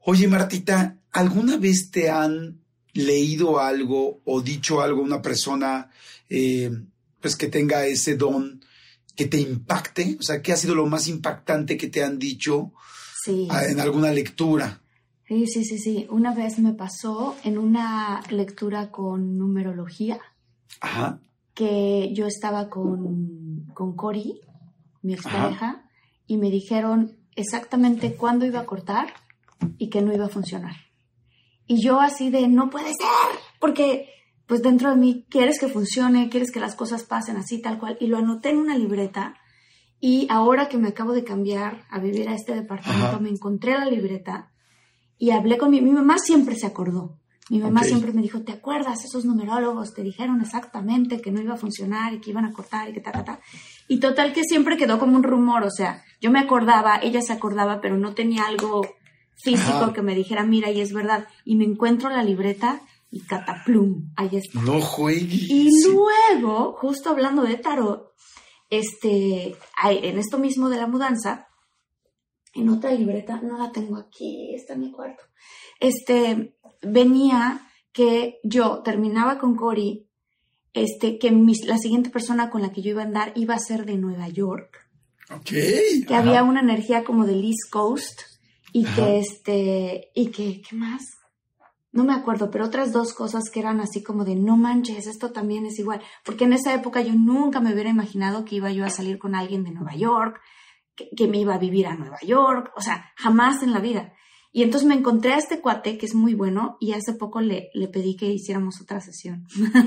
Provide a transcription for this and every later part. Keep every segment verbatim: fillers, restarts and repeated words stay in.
Oye, Martita, ¿alguna vez te han leído algo o dicho algo una persona eh, pues que tenga ese don que te impacte? O sea, ¿qué ha sido lo más impactante que te han dicho sí. en alguna lectura? Sí, sí, sí, sí. Una vez me pasó en una lectura con numerología. Ajá. Que yo estaba con, con Cori, mi expareja, Ajá. y me dijeron exactamente cuándo iba a cortar y que no iba a funcionar. Y yo así de, no puede ser, porque pues dentro de mí quieres que funcione, quieres que las cosas pasen así, tal cual. Y lo anoté en una libreta y ahora que me acabo de cambiar a vivir a este departamento, Ajá. me encontré la libreta y hablé con mi, mi mamá siempre se acordó. Mi mamá okay. siempre me dijo, ¿te acuerdas? Esos numerólogos te dijeron exactamente que no iba a funcionar y que iban a cortar y que ta, ta, ta. Y total que siempre quedó como un rumor, o sea, yo me acordaba, ella se acordaba, pero no tenía algo físico Ajá. que me dijera, mira, y es verdad. Y me encuentro la libreta y cataplum, ahí está. No juegues. Y luego, justo hablando de tarot, este, en esto mismo de la mudanza, en otra libreta, no la tengo aquí, está en mi cuarto, este... venía que yo terminaba con Cori, este, que mis, la siguiente persona con la que yo iba a andar iba a ser de Nueva York. Ok. Que Ajá. había una energía como del East Coast y Ajá. que este, y que, ¿qué más? No me acuerdo, pero otras dos cosas que eran así como de no manches, esto también es igual. Porque en esa época yo nunca me hubiera imaginado que iba yo a salir con alguien de Nueva York, que, que me iba a vivir a Nueva York, o sea, jamás en la vida. Y entonces me encontré a este cuate que es muy bueno y hace poco le, le pedí que hiciéramos otra sesión.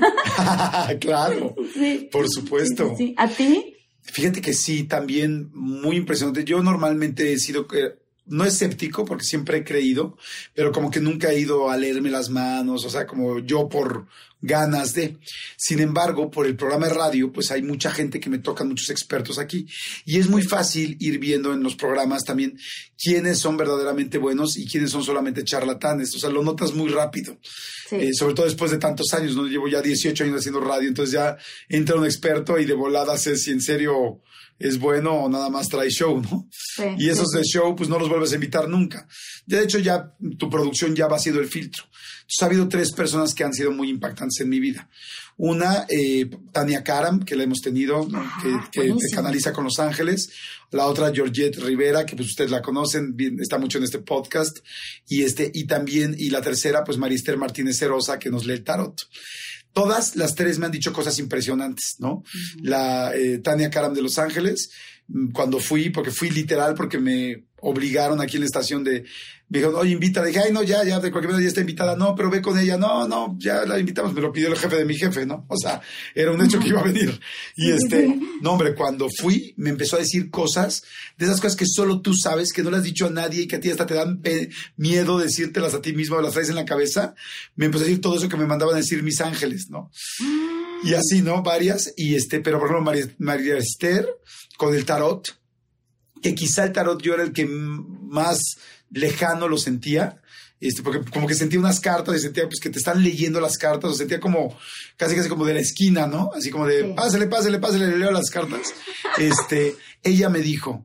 Claro, sí. Por supuesto. Sí, sí. ¿A ti? Fíjate que sí, también muy impresionante. Yo normalmente he sido, eh, no escéptico porque siempre he creído, pero como que nunca he ido a leerme las manos, o sea, como yo por ganas de. Sin embargo, por el programa de radio, pues hay mucha gente que me tocan, muchos expertos aquí. Y es muy fácil ir viendo en los programas también quiénes son verdaderamente buenos y quiénes son solamente charlatanes. O sea, lo notas muy rápido. Sí. Eh, sobre todo después de tantos años, ¿no? Llevo ya dieciocho años haciendo radio, entonces ya entra un experto y de volada sé si en serio es bueno o nada más trae show, ¿no? Sí, y esos sí, de show, pues no los vuelves a invitar nunca. De hecho, ya tu producción ya va siendo el filtro. Entonces, ha habido tres personas que han sido muy impactantes en mi vida. Una, eh, Tania Karam, que la hemos tenido, ¿no? Ajá, que, que te canaliza con Los Ángeles. La otra, Georgette Rivera, que pues ustedes la conocen, bien, está mucho en este podcast. Y, este, y también, y la tercera, pues María Esther Martínez Cerosa, que nos lee el tarot. Todas las tres me han dicho cosas impresionantes, ¿no? Uh-huh. La eh, Tania Karam de Los Ángeles, cuando fui, porque fui literal, porque me obligaron aquí en la estación de, me dijeron, oye, invítala. Dije, ay, no, ya, ya, de cualquier manera ya está invitada. No, pero ve con ella. No, no, ya la invitamos. Me lo pidió el jefe de mi jefe, ¿no? O sea, era un hecho que iba a venir. Y este, no, hombre, cuando fui, me empezó a decir cosas, de esas cosas que solo tú sabes, que no le has dicho a nadie y que a ti hasta te dan pe- miedo decírtelas a ti mismo, las traes en la cabeza. Me empezó a decir todo eso que me mandaban a decir mis ángeles, ¿no? Y así, ¿no? Varias. Y este, pero por ejemplo, María, María Esther, con el tarot, que quizá el tarot yo era el que más lejano lo sentía, este, porque como que sentía unas cartas y sentía pues que te están leyendo las cartas, o sentía como casi casi como de la esquina, ¿no? Así como de, sí. pásale, pásale, pásale, le leo las cartas. Este, ella me dijo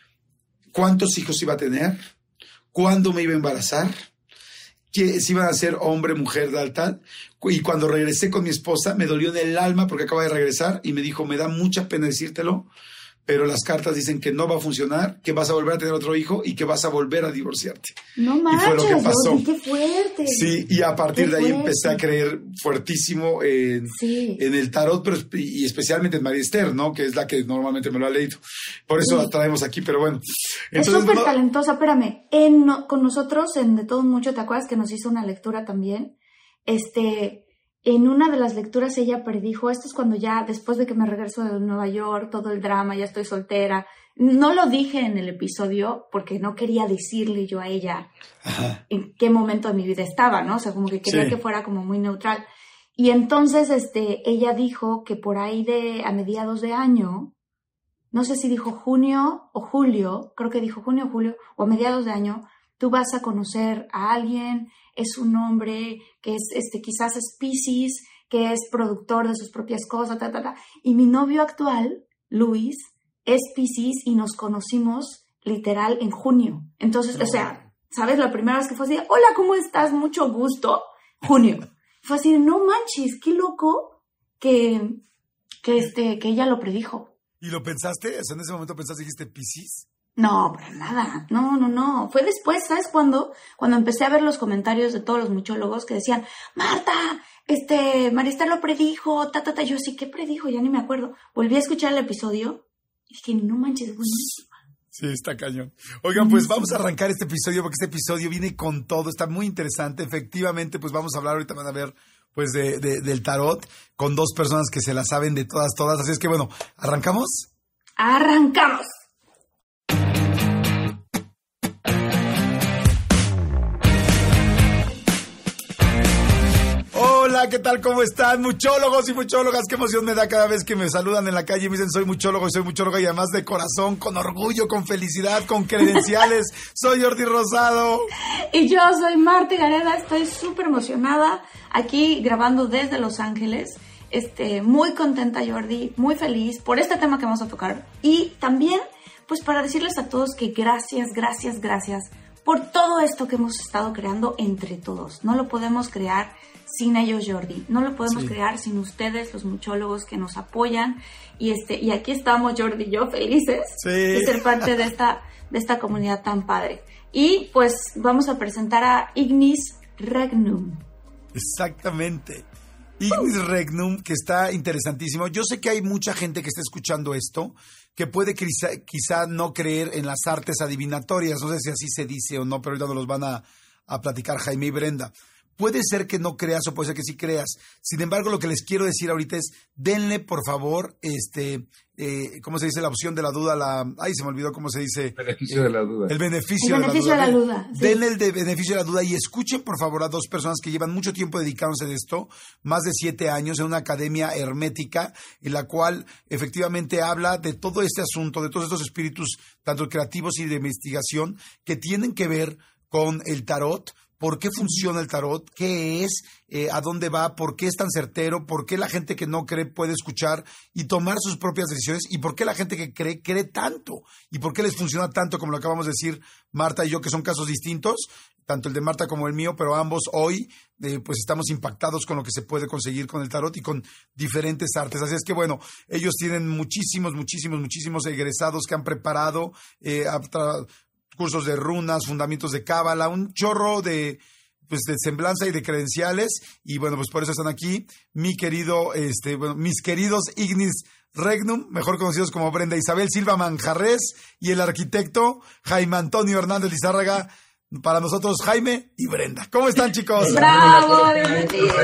cuántos hijos iba a tener, cuándo me iba a embarazar, que si iban a ser hombre, mujer, tal, tal. Y cuando regresé con mi esposa, me dolió en el alma porque acaba de regresar y me dijo, me da mucha pena decírtelo, pero las cartas dicen que no va a funcionar, que vas a volver a tener otro hijo y que vas a volver a divorciarte. No manches, y fue lo que pasó. Rosy, qué fuerte. Sí, y a partir qué de ahí fuerte. empecé a creer fuertísimo en, sí. en el tarot, pero y especialmente en María Esther, ¿no? Que es la que normalmente me lo ha leído. Por eso sí. la traemos aquí, pero bueno. Entonces, es súper no... talentosa, espérame. En, no, con nosotros, en De Todo Mucho, ¿te acuerdas que nos hizo una lectura también? Este... En una de las lecturas ella predijo, esto es cuando ya, después de que me regreso de Nueva York, todo el drama, ya estoy soltera. No lo dije en el episodio porque no quería decirle yo a ella Ajá. en qué momento de mi vida estaba, ¿no? O sea, como que quería sí. que fuera como muy neutral. Y entonces este, ella dijo que por ahí de a mediados de año, no sé si dijo junio o julio, creo que dijo junio o julio, o a mediados de año, tú vas a conocer a alguien, es un hombre que es, este, quizás es Piscis, que es productor de sus propias cosas, ta, ta, ta. Y mi novio actual, Luis, es Piscis y nos conocimos literal en junio. Entonces, no. o sea, ¿sabes? La primera vez que fue así, hola, ¿cómo estás? Mucho gusto. Junio. Fue así, no manches, qué loco que, que, este, que ella lo predijo. ¿Y lo pensaste? O sea, en ese momento pensaste, dijiste, ¿Piscis? No, para nada. No, no, no. Fue después, ¿sabes cuándo? Cuando empecé a ver los comentarios de todos los muchólogos que decían, Marta, este, Maristela lo predijo, ta, ta, ta. Yo sí, ¿qué predijo? Ya ni me acuerdo. Volví a escuchar el episodio y dije, no manches, buenísimo. Sí, está cañón. Oigan, pues vamos a arrancar este episodio porque este episodio viene con todo, está muy interesante. Efectivamente, pues vamos a hablar, ahorita van a ver, pues de, de, del tarot con dos personas que se la saben de todas, todas. Así es que bueno, ¿arrancamos? ¡Arrancamos! Hola, ¿qué tal? ¿Cómo están? Muchólogos y muchólogas, qué emoción me da cada vez que me saludan en la calle y me dicen soy muchólogo y soy muchóloga y además de corazón, con orgullo, con felicidad, con credenciales. Soy Jordi Rosado. Y yo soy Marta Gareda, estoy súper emocionada aquí grabando desde Los Ángeles. Este, muy contenta, Jordi, muy feliz por este tema que vamos a tocar. Y también, pues para decirles a todos que gracias, gracias, gracias por todo esto que hemos estado creando entre todos. No lo podemos crear sin ellos, Jordi. No lo podemos sí. crear sin ustedes, los muchólogos que nos apoyan. Y este y aquí estamos, Jordi y yo, felices sí. de ser parte de esta, de esta comunidad tan padre. Y pues vamos a presentar a Ignis Regnum. Exactamente. Ignis uh. Regnum, que está interesantísimo. Yo sé que hay mucha gente que está escuchando esto, que puede quizá, quizá no creer en las artes adivinatorias. No sé si así se dice o no, pero ahorita nos los van a, a platicar Jaime y Brenda. Puede ser que no creas o puede ser que sí creas. Sin embargo, lo que les quiero decir ahorita es, denle, por favor, este, eh, ¿cómo se dice? La opción de la duda, la... Ay, se me olvidó cómo se dice. El beneficio de la duda. El beneficio, el de, beneficio la de la duda. De la duda sí. Denle el de beneficio de la duda y escuchen, por favor, a dos personas que llevan mucho tiempo dedicándose a esto, más de siete años, en una academia hermética, en la cual efectivamente habla de todo este asunto, de todos estos espíritus, tanto creativos y de investigación, que tienen que ver con el tarot. ¿Por qué funciona el tarot? ¿Qué es? Eh, ¿A dónde va? ¿Por qué es tan certero? ¿Por qué la gente que no cree puede escuchar y tomar sus propias decisiones? ¿Y por qué la gente que cree, cree tanto? ¿Y por qué les funciona tanto, como lo acabamos de decir Marta y yo, que son casos distintos? Tanto el de Marta como el mío, pero ambos hoy eh, pues estamos impactados con lo que se puede conseguir con el tarot y con diferentes artes. Así es que bueno, ellos tienen muchísimos, muchísimos, muchísimos egresados que han preparado eh, a tra- cursos de runas, fundamentos de cábala, un chorro de, pues, de semblanza y de credenciales. Y bueno, pues por eso están aquí mi querido, este, bueno, mis queridos Ignis Regnum, mejor conocidos como Brenda Isabel Silva Manjarres, y el arquitecto Jaime Antonio Hernández Lizárraga. Para nosotros, Jaime y Brenda. ¿Cómo están, chicos? ¡Bravo! ¡Bienvenidos!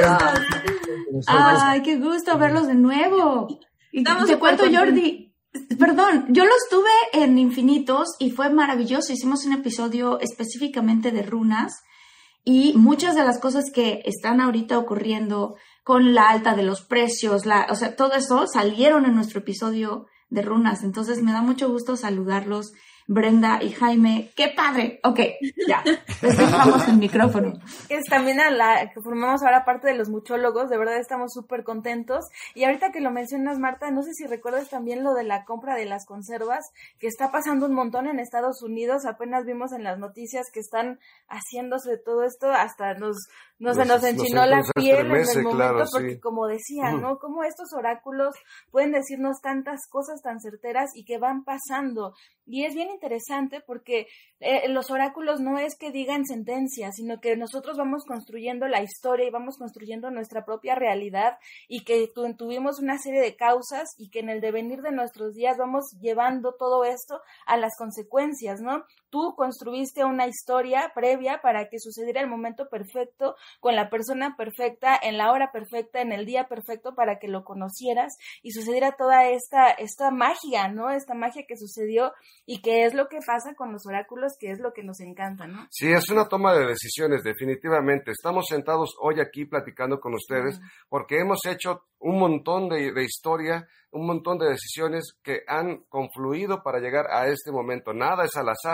¡Ay, qué gusto verlos de nuevo! Y te cuento, Jordi. Perdón, yo los tuve en Infinitos y fue maravilloso. Hicimos un episodio específicamente de runas y muchas de las cosas que están ahorita ocurriendo con la alta de los precios, la, o sea, todo eso salieron en nuestro episodio de runas. Entonces me da mucho gusto saludarlos, Brenda y Jaime. ¡Qué padre! Ok, ya, les dejamos el micrófono. Es también a la que formamos ahora parte de los muchólogos, de verdad estamos súper contentos. Y ahorita que lo mencionas, Marta, no sé si recuerdas también lo de la compra de las conservas, que está pasando un montón en Estados Unidos. Apenas vimos en las noticias que están haciéndose todo esto, hasta nos, no se nos enchinó la piel en el momento, claro, porque sí. Como decían, ¿no? Cómo estos oráculos pueden decirnos tantas cosas tan certeras y que van pasando. Y es bien interesante porque eh, los oráculos no es que digan sentencias, sino que nosotros vamos construyendo la historia y vamos construyendo nuestra propia realidad y que tu, tuvimos una serie de causas y que en el devenir de nuestros días vamos llevando todo esto a las consecuencias, ¿no? Tú construiste una historia previa para que sucediera el momento perfecto, con la persona perfecta, en la hora perfecta, en el día perfecto para que lo conocieras y sucediera toda esta, esta magia, ¿no? Esta magia que sucedió y que es lo que pasa con los oráculos, que es lo que nos encanta, ¿no? Sí, es una toma de decisiones, definitivamente. Estamos sentados hoy aquí platicando con ustedes porque hemos hecho un montón de, de historia, un montón de decisiones que han confluido para llegar a este momento. Nada es al azar.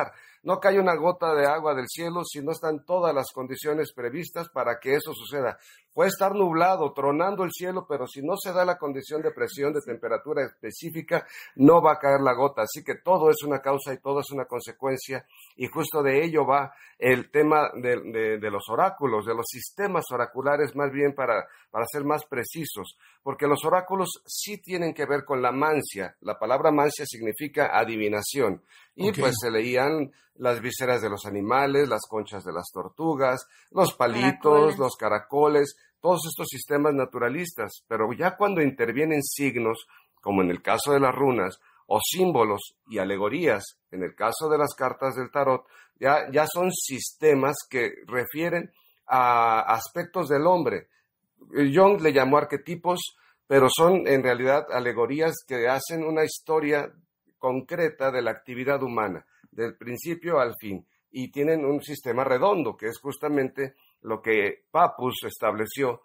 No cae una gota de agua del cielo si no están todas las condiciones previstas para que eso suceda. Puede estar nublado, tronando el cielo, pero si no se da la condición de presión, de temperatura específica, no va a caer la gota. Así que todo es una causa y todo es una consecuencia, y justo de ello va el tema de, de, de los oráculos, de los sistemas oraculares, más bien para, para ser más precisos, porque los oráculos sí tienen que ver con la mancia. La palabra mancia significa adivinación, y okay. pues se leían las vísceras de los animales, las conchas de las tortugas, los palitos, caracoles. los caracoles, todos estos sistemas naturalistas, pero ya cuando intervienen signos, como en el caso de las runas, o símbolos y alegorías, en el caso de las cartas del tarot, ya, ya son sistemas que refieren a aspectos del hombre. Jung le llamó arquetipos, pero son en realidad alegorías que hacen una historia concreta de la actividad humana, del principio al fin, y tienen un sistema redondo, que es justamente lo que Papus estableció,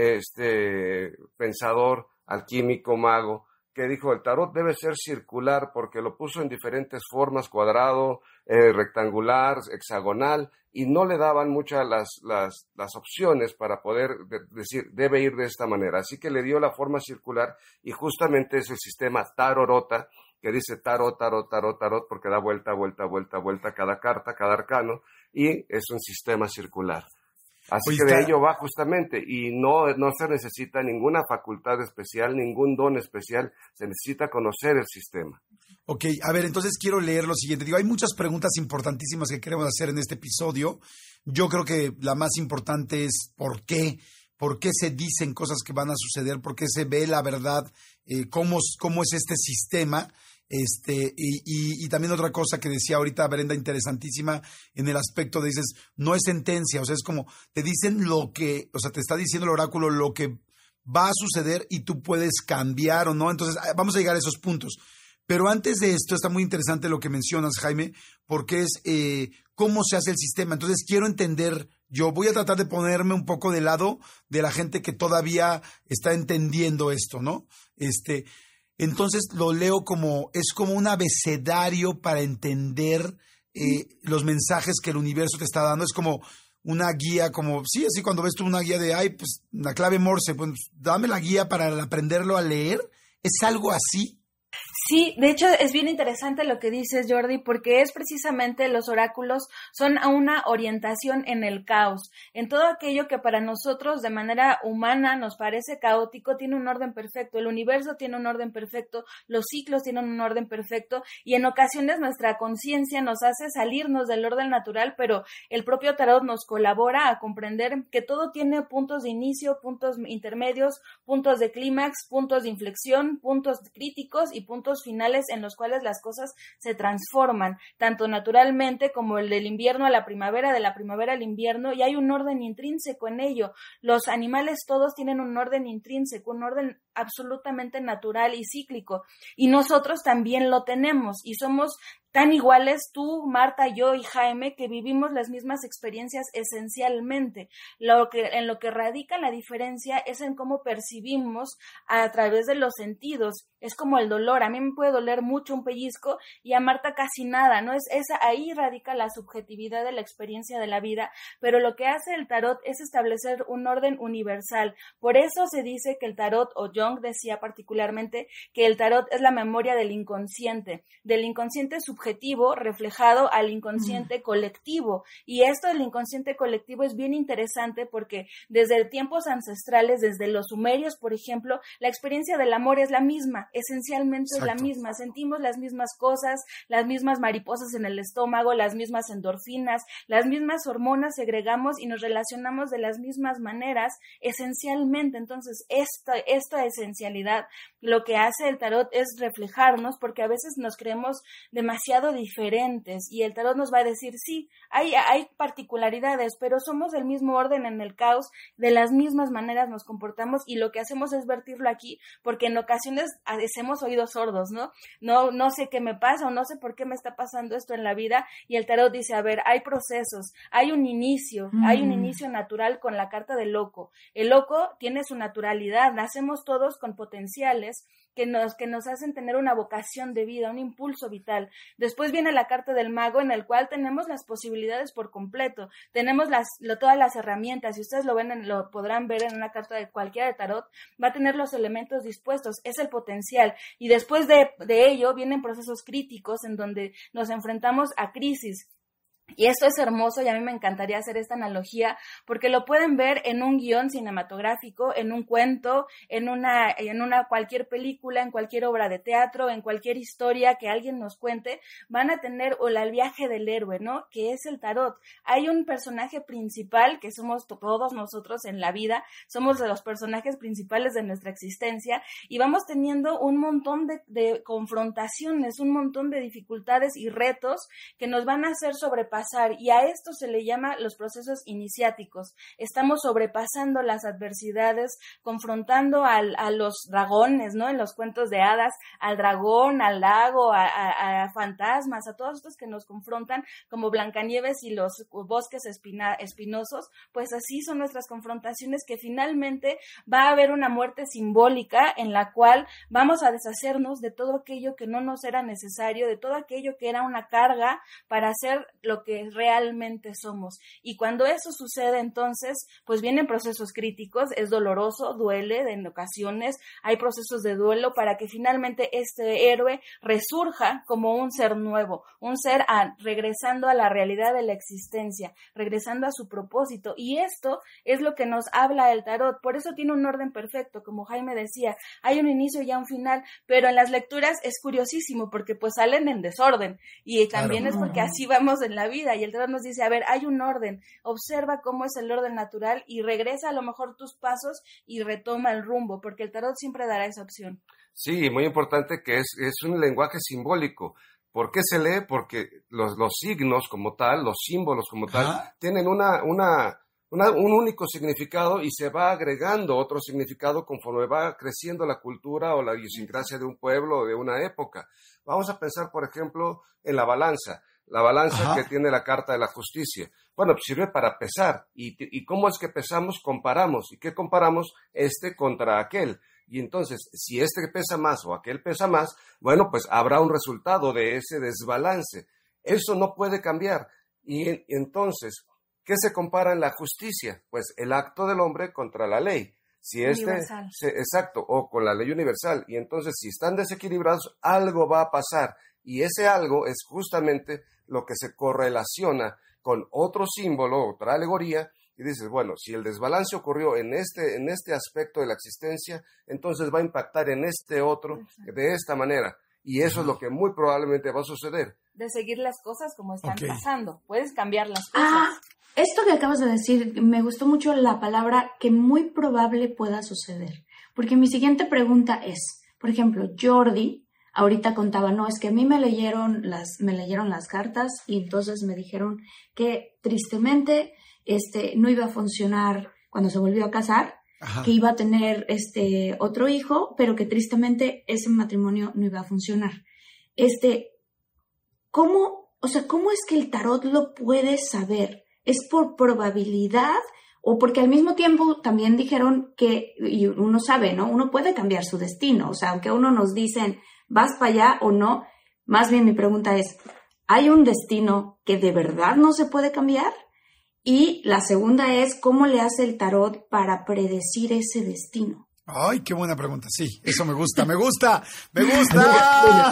este pensador, alquímico, mago, que dijo el tarot debe ser circular, porque lo puso en diferentes formas, cuadrado, eh, rectangular, hexagonal, y no le daban muchas las, las, las opciones para poder de, decir debe ir de esta manera. Así que le dio la forma circular, y justamente es el sistema tarorota, que dice tarot, tarot, tarot, tarot, porque da vuelta, vuelta, vuelta, vuelta cada carta, cada arcano, y es un sistema circular. Así pues que de está... ello va justamente, y no, no se necesita ninguna facultad especial, ningún don especial, se necesita conocer el sistema. Ok, a ver, entonces quiero leer lo siguiente. Digo, hay muchas preguntas importantísimas que queremos hacer en este episodio. Yo creo que la más importante es ¿por qué? ¿Por qué se dicen cosas que van a suceder? ¿Por qué se ve la verdad? Eh, ¿cómo, cómo es este sistema? Este, y, y, y también otra cosa que decía ahorita Brenda, interesantísima, en el aspecto de dices, no es sentencia, o sea, es como, te dicen lo que, o sea, te está diciendo el oráculo lo que va a suceder y tú puedes cambiar o no. Entonces, vamos a llegar a esos puntos. Pero antes de esto, está muy interesante lo que mencionas, Jaime, porque es eh, cómo se hace el sistema. Entonces, quiero entender, yo voy a tratar de ponerme un poco del lado de la gente que todavía está entendiendo esto, ¿no? Este... Entonces lo leo como, es como un abecedario para entender eh, los mensajes que el universo te está dando. Es como una guía, como, sí, así cuando ves tú una guía de, ay, pues la clave Morse, pues dame la guía para aprenderlo a leer. ¿Es algo así? Sí, de hecho es bien interesante lo que dices, Jordi, porque es precisamente los oráculos son una orientación en el caos, en todo aquello que para nosotros de manera humana nos parece caótico, tiene un orden perfecto, el universo tiene un orden perfecto, los ciclos tienen un orden perfecto, y en ocasiones nuestra conciencia nos hace salirnos del orden natural, pero el propio tarot nos colabora a comprender que todo tiene puntos de inicio, puntos intermedios, puntos de clímax, puntos de inflexión, puntos críticos y puntos finales en los cuales las cosas se transforman, tanto naturalmente como el del invierno a la primavera, de la primavera al invierno, y hay un orden intrínseco en ello. Los animales todos tienen un orden intrínseco, un orden absolutamente natural y cíclico, y nosotros también lo tenemos, y somos tan iguales tú, Marta, yo y Jaime, que vivimos las mismas experiencias esencialmente. Lo que, en lo que radica la diferencia es en cómo percibimos a través de los sentidos. Es como el dolor. A mí me puede doler mucho un pellizco y a Marta casi nada, ¿no? Es esa, ahí radica la subjetividad de la experiencia de la vida, pero lo que hace el tarot es establecer un orden universal. Por eso se dice que el tarot, o Jung decía particularmente, que el tarot es la memoria del inconsciente, del inconsciente subjetivo objetivo reflejado al inconsciente mm. colectivo, y esto del inconsciente colectivo es bien interesante porque desde tiempos ancestrales, desde los sumerios, por ejemplo, la experiencia del amor es la misma, esencialmente Exacto. es la misma, sentimos las mismas cosas, las mismas mariposas en el estómago, las mismas endorfinas, las mismas hormonas segregamos y nos relacionamos de las mismas maneras, esencialmente. Entonces, esta, esta esencialidad, lo que hace el tarot es reflejarnos, porque a veces nos creemos demasiado diferentes, y el tarot nos va a decir, sí, hay, hay particularidades, pero somos del mismo orden en el caos, de las mismas maneras nos comportamos, y lo que hacemos es vertirlo aquí, porque en ocasiones hacemos oídos sordos, ¿no? No, no sé qué me pasa, o no sé por qué me está pasando esto en la vida, y el tarot dice, a ver, hay procesos, hay un inicio, mm. hay un inicio natural con la carta del loco. El loco tiene su naturalidad, nacemos todos con potenciales que nos, que nos hacen tener una vocación de vida, un impulso vital. Después viene la carta del mago, en el cual tenemos las posibilidades por completo, tenemos las, lo, todas las herramientas, y ustedes lo ven, en, lo podrán ver en una carta de cualquiera de tarot, va a tener los elementos dispuestos, es el potencial, y después de, de ello vienen procesos críticos en donde nos enfrentamos a crisis. Y esto es hermoso y a mí me encantaría hacer esta analogía porque lo pueden ver en un guión cinematográfico, en un cuento, en una, en una cualquier película, en cualquier obra de teatro, en cualquier historia que alguien nos cuente, van a tener o el viaje del héroe, ¿no? Que es el tarot. Hay un personaje principal que somos todos nosotros en la vida, somos de los personajes principales de nuestra existencia y vamos teniendo un montón de, de confrontaciones, un montón de dificultades y retos que nos van a hacer sobrepasar. Y a esto se le llama los procesos iniciáticos. Estamos sobrepasando las adversidades, confrontando al, a los dragones, ¿no? En los cuentos de hadas, al dragón, al lago, a, a, a fantasmas, a todos estos que nos confrontan, como Blancanieves y los bosques espina, espinosos, pues así son nuestras confrontaciones, que finalmente va a haber una muerte simbólica en la cual vamos a deshacernos de todo aquello que no nos era necesario, de todo aquello que era una carga para hacer lo que realmente somos. Y cuando eso sucede, entonces, pues vienen procesos críticos, es doloroso, duele en ocasiones, hay procesos de duelo para que finalmente este héroe resurja como un ser nuevo, un ser a, regresando a la realidad de la existencia, regresando a su propósito. Y esto es lo que nos habla el tarot, por eso tiene un orden perfecto, como Jaime decía, hay un inicio y un final, pero en las lecturas es curiosísimo porque pues salen en desorden y también claro. Es porque así vamos en la vida. Y el tarot nos dice, a ver, hay un orden, observa cómo es el orden natural y regresa a lo mejor tus pasos y retoma el rumbo, porque el tarot siempre dará esa opción. Sí, muy importante que es, es un lenguaje simbólico. ¿Por qué se lee? Porque los, los signos como tal, los símbolos como tal, ¿ah? tienen una, una, una, un único significado y se va agregando otro significado conforme va creciendo la cultura o la idiosincrasia de un pueblo o de una época. Vamos a pensar, por ejemplo, en la balanza. La balanza Ajá. que tiene la carta de la justicia. Bueno, pues sirve para pesar. ¿Y, ¿Y cómo es que pesamos? Comparamos. ¿Y qué comparamos? Este contra aquel. Y entonces, si este pesa más o aquel pesa más, bueno, pues habrá un resultado de ese desbalance. Eso no puede cambiar. Y, y entonces, ¿qué se compara en la justicia? Pues el acto del hombre contra la ley. Si este, se, exacto, o con la ley universal. Y entonces, si están desequilibrados, algo va a pasar. Y ese algo es justamente lo que se correlaciona con otro símbolo, otra alegoría, y dices, bueno, si el desbalance ocurrió en este, en este aspecto de la existencia, entonces va a impactar en este otro de esta manera. Y eso es lo que muy probablemente va a suceder. De seguir las cosas como están okay. pasando. Puedes cambiar las cosas. Ah, esto que acabas de decir, me gustó mucho la palabra que muy probable pueda suceder. Porque mi siguiente pregunta es, por ejemplo, Jordi ahorita contaba, no, es que a mí me leyeron las, me leyeron las cartas y entonces me dijeron que tristemente este, no iba a funcionar cuando se volvió a casar, Ajá. que iba a tener este, otro hijo, pero que tristemente ese matrimonio no iba a funcionar. Este, ¿cómo, o sea, cómo es que el tarot lo puede saber? ¿Es por probabilidad? O porque al mismo tiempo también dijeron que, y uno sabe, ¿no? Uno puede cambiar su destino, o sea, aunque uno nos dicen, ¿vas para allá o no? Más bien mi pregunta es, ¿hay un destino que de verdad no se puede cambiar? Y la segunda es, ¿cómo le hace el tarot para predecir ese destino? Ay, qué buena pregunta. Sí, eso me gusta, me gusta, me gusta.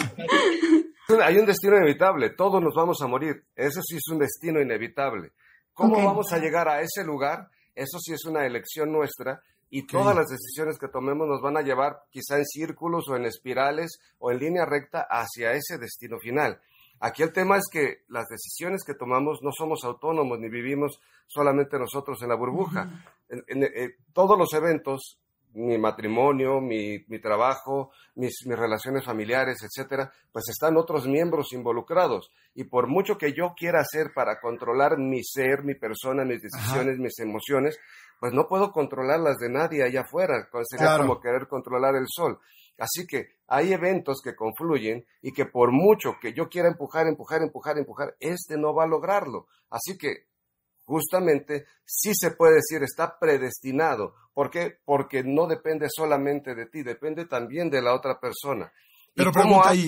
Hay un destino inevitable, todos nos vamos a morir. Eso sí es un destino inevitable. ¿Cómo okay. vamos a llegar a ese lugar? Eso sí es una elección nuestra. Y okay. todas las decisiones que tomemos nos van a llevar quizá en círculos o en espirales o en línea recta hacia ese destino final. Aquí el tema es que las decisiones que tomamos no somos autónomos ni vivimos solamente nosotros en la burbuja. Uh-huh. En, en, en, todos los eventos, mi matrimonio, mi, mi trabajo, mis, mis relaciones familiares, etcétera, pues están otros miembros involucrados. Y por mucho que yo quiera hacer para controlar mi ser, mi persona, mis decisiones, Ajá. mis emociones, pues no puedo controlar las de nadie allá afuera. Sería claro. como querer controlar el sol. Así que hay eventos que confluyen y que por mucho que yo quiera empujar, empujar, empujar, empujar, este no va a lograrlo. Así que justamente sí se puede decir, está predestinado. ¿Por qué? Porque no depende solamente de ti, depende también de la otra persona. Pero pregunta ahí,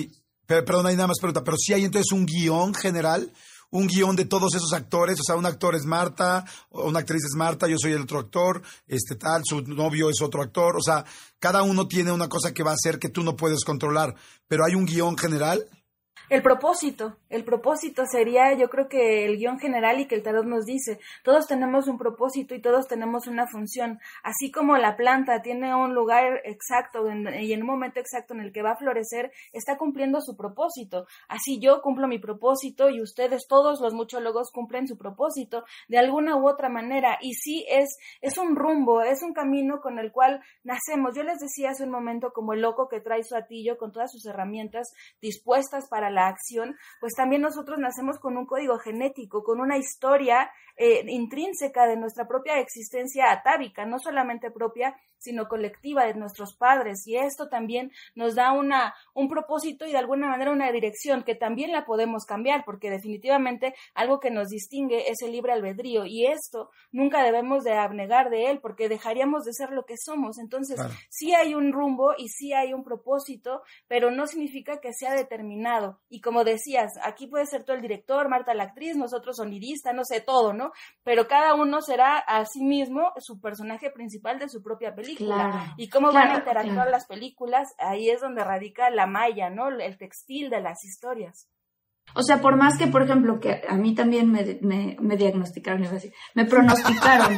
pero, perdón, hay nada más pregunta, pero sí hay entonces un guión general, un guión de todos esos actores, o sea, un actor es Marta, o una actriz es Marta, yo soy el otro actor, este tal, su novio es otro actor, o sea, cada uno tiene una cosa que va a hacer que tú no puedes controlar, pero hay un guión general. El propósito, el propósito sería, yo creo que el guión general y que el tarot nos dice, todos tenemos un propósito y todos tenemos una función, así como la planta tiene un lugar exacto en, y en un momento exacto en el que va a florecer, está cumpliendo su propósito, así yo cumplo mi propósito y ustedes, todos los muchólogos cumplen su propósito de alguna u otra manera, y sí es, es un rumbo, es un camino con el cual nacemos. Yo les decía hace un momento como el loco que trae su atillo con todas sus herramientas dispuestas para la acción, pues también nosotros nacemos con un código genético, con una historia eh, intrínseca de nuestra propia existencia atávica, no solamente propia, sino colectiva de nuestros padres, y esto también nos da una, un propósito y de alguna manera una dirección que también la podemos cambiar, porque definitivamente algo que nos distingue es el libre albedrío, y esto nunca debemos de abnegar de él, porque dejaríamos de ser lo que somos. Entonces, claro, sí hay un rumbo y sí hay un propósito, pero no significa que sea determinado, y como decías, aquí puede ser tú el director, Marta la actriz, nosotros sonidista, no sé, todo, ¿no? Pero cada uno será a sí mismo su personaje principal de su propia película. Claro, y cómo claro, van a interactuar claro. las películas, ahí es donde radica la malla, ¿no? El textil de las historias. O sea, por más que, por ejemplo, que a mí también me, me, me diagnosticaron, iba a decir, me pronosticaron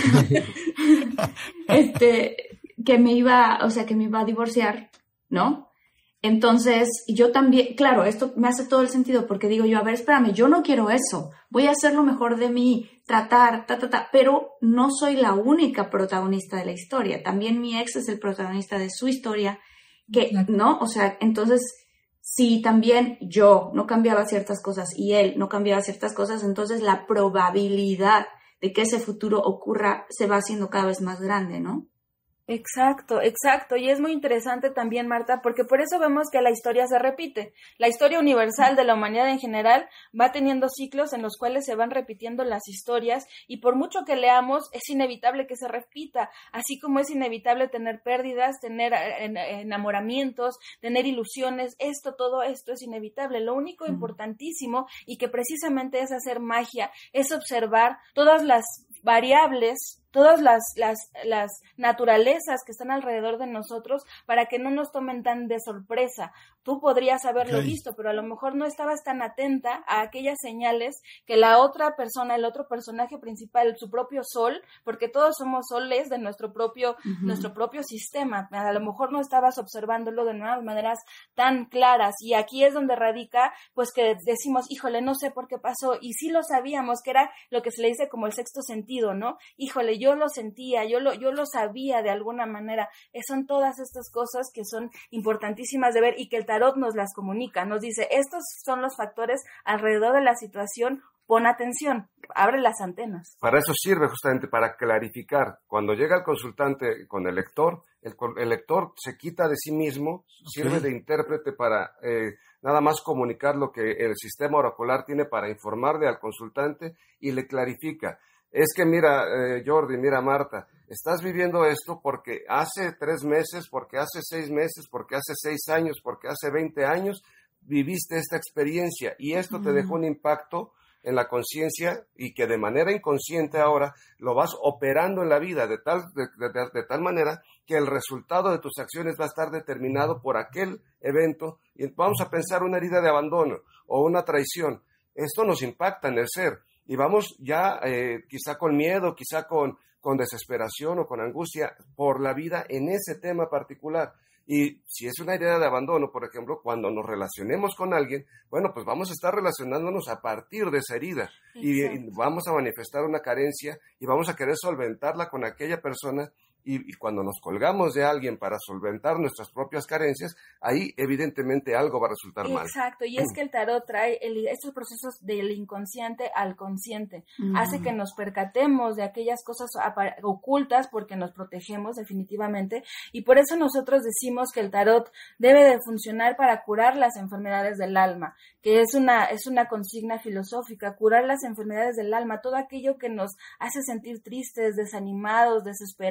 este, que me iba, o sea, que me iba a divorciar, ¿no? Entonces, yo también, claro, esto me hace todo el sentido, porque digo yo, a ver, espérame, yo no quiero eso, voy a hacer lo mejor de mí, tratar, ta, ta, ta, pero no soy la única protagonista de la historia, también mi ex es el protagonista de su historia, que, ¿no? O sea, entonces, si también yo no cambiaba ciertas cosas y él no cambiaba ciertas cosas, entonces la probabilidad de que ese futuro ocurra se va haciendo cada vez más grande, ¿no? Exacto, exacto, y es muy interesante también, Marta, porque por eso vemos que la historia se repite. La historia universal de la humanidad en general va teniendo ciclos en los cuales se van repitiendo las historias, y por mucho que leamos, es inevitable que se repita, así como es inevitable tener pérdidas, tener enamoramientos, tener ilusiones, esto, todo esto es inevitable. Lo único mm. importantísimo, y que precisamente es hacer magia, es observar todas las variables, todas las, las, las naturalezas que están alrededor de nosotros para que no nos tomen tan de sorpresa. Tú podrías haberlo okay. visto, pero a lo mejor no estabas tan atenta a aquellas señales que la otra persona, el otro personaje principal, su propio sol, porque todos somos soles de nuestro propio, uh-huh. nuestro propio sistema. A lo mejor no estabas observándolo de nuevas maneras tan claras, y aquí es donde radica, pues que decimos, híjole, no sé por qué pasó, y sí lo sabíamos, que era lo que se le dice como el sexto sentido, ¿no? Híjole, yo lo sentía, yo lo, yo lo sabía de alguna manera. Son todas estas cosas que son importantísimas de ver y que el tarot nos las comunica, nos dice, estos son los factores alrededor de la situación, pon atención, abre las antenas. Para eso sirve justamente, para clarificar. Cuando llega el consultante con el lector, el, el lector se quita de sí mismo, okay. sirve de intérprete para eh, nada más comunicar lo que el sistema oracular tiene para informarle al consultante, y le clarifica. Es que mira, eh, Jordi, mira, Marta, estás viviendo esto porque hace tres meses, porque hace seis meses, porque hace seis años, porque hace veinte años viviste esta experiencia, y esto mm. te dejó un impacto en la conciencia, y que de manera inconsciente ahora lo vas operando en la vida de tal, de, de, de tal manera que el resultado de tus acciones va a estar determinado por aquel evento. Y vamos a pensar una herida de abandono o una traición. Esto nos impacta en el ser. Y vamos ya eh, quizá con miedo, quizá con, con desesperación o con angustia por la vida en ese tema particular. Y si es una idea de abandono, por ejemplo, cuando nos relacionemos con alguien, bueno, pues vamos a estar relacionándonos a partir de esa herida. Y, y vamos a manifestar una carencia y vamos a querer solventarla con aquella persona. Y, y cuando nos colgamos de alguien para solventar nuestras propias carencias, ahí evidentemente algo va a resultar mal. Exacto, y es que el tarot trae el, estos procesos del inconsciente al consciente, uh-huh. hace que nos percatemos de aquellas cosas ocultas, porque nos protegemos definitivamente, y por eso nosotros decimos que el tarot debe de funcionar para curar las enfermedades del alma, que es una, es una consigna filosófica, curar las enfermedades del alma, todo aquello que nos hace sentir tristes, desanimados, desesperados,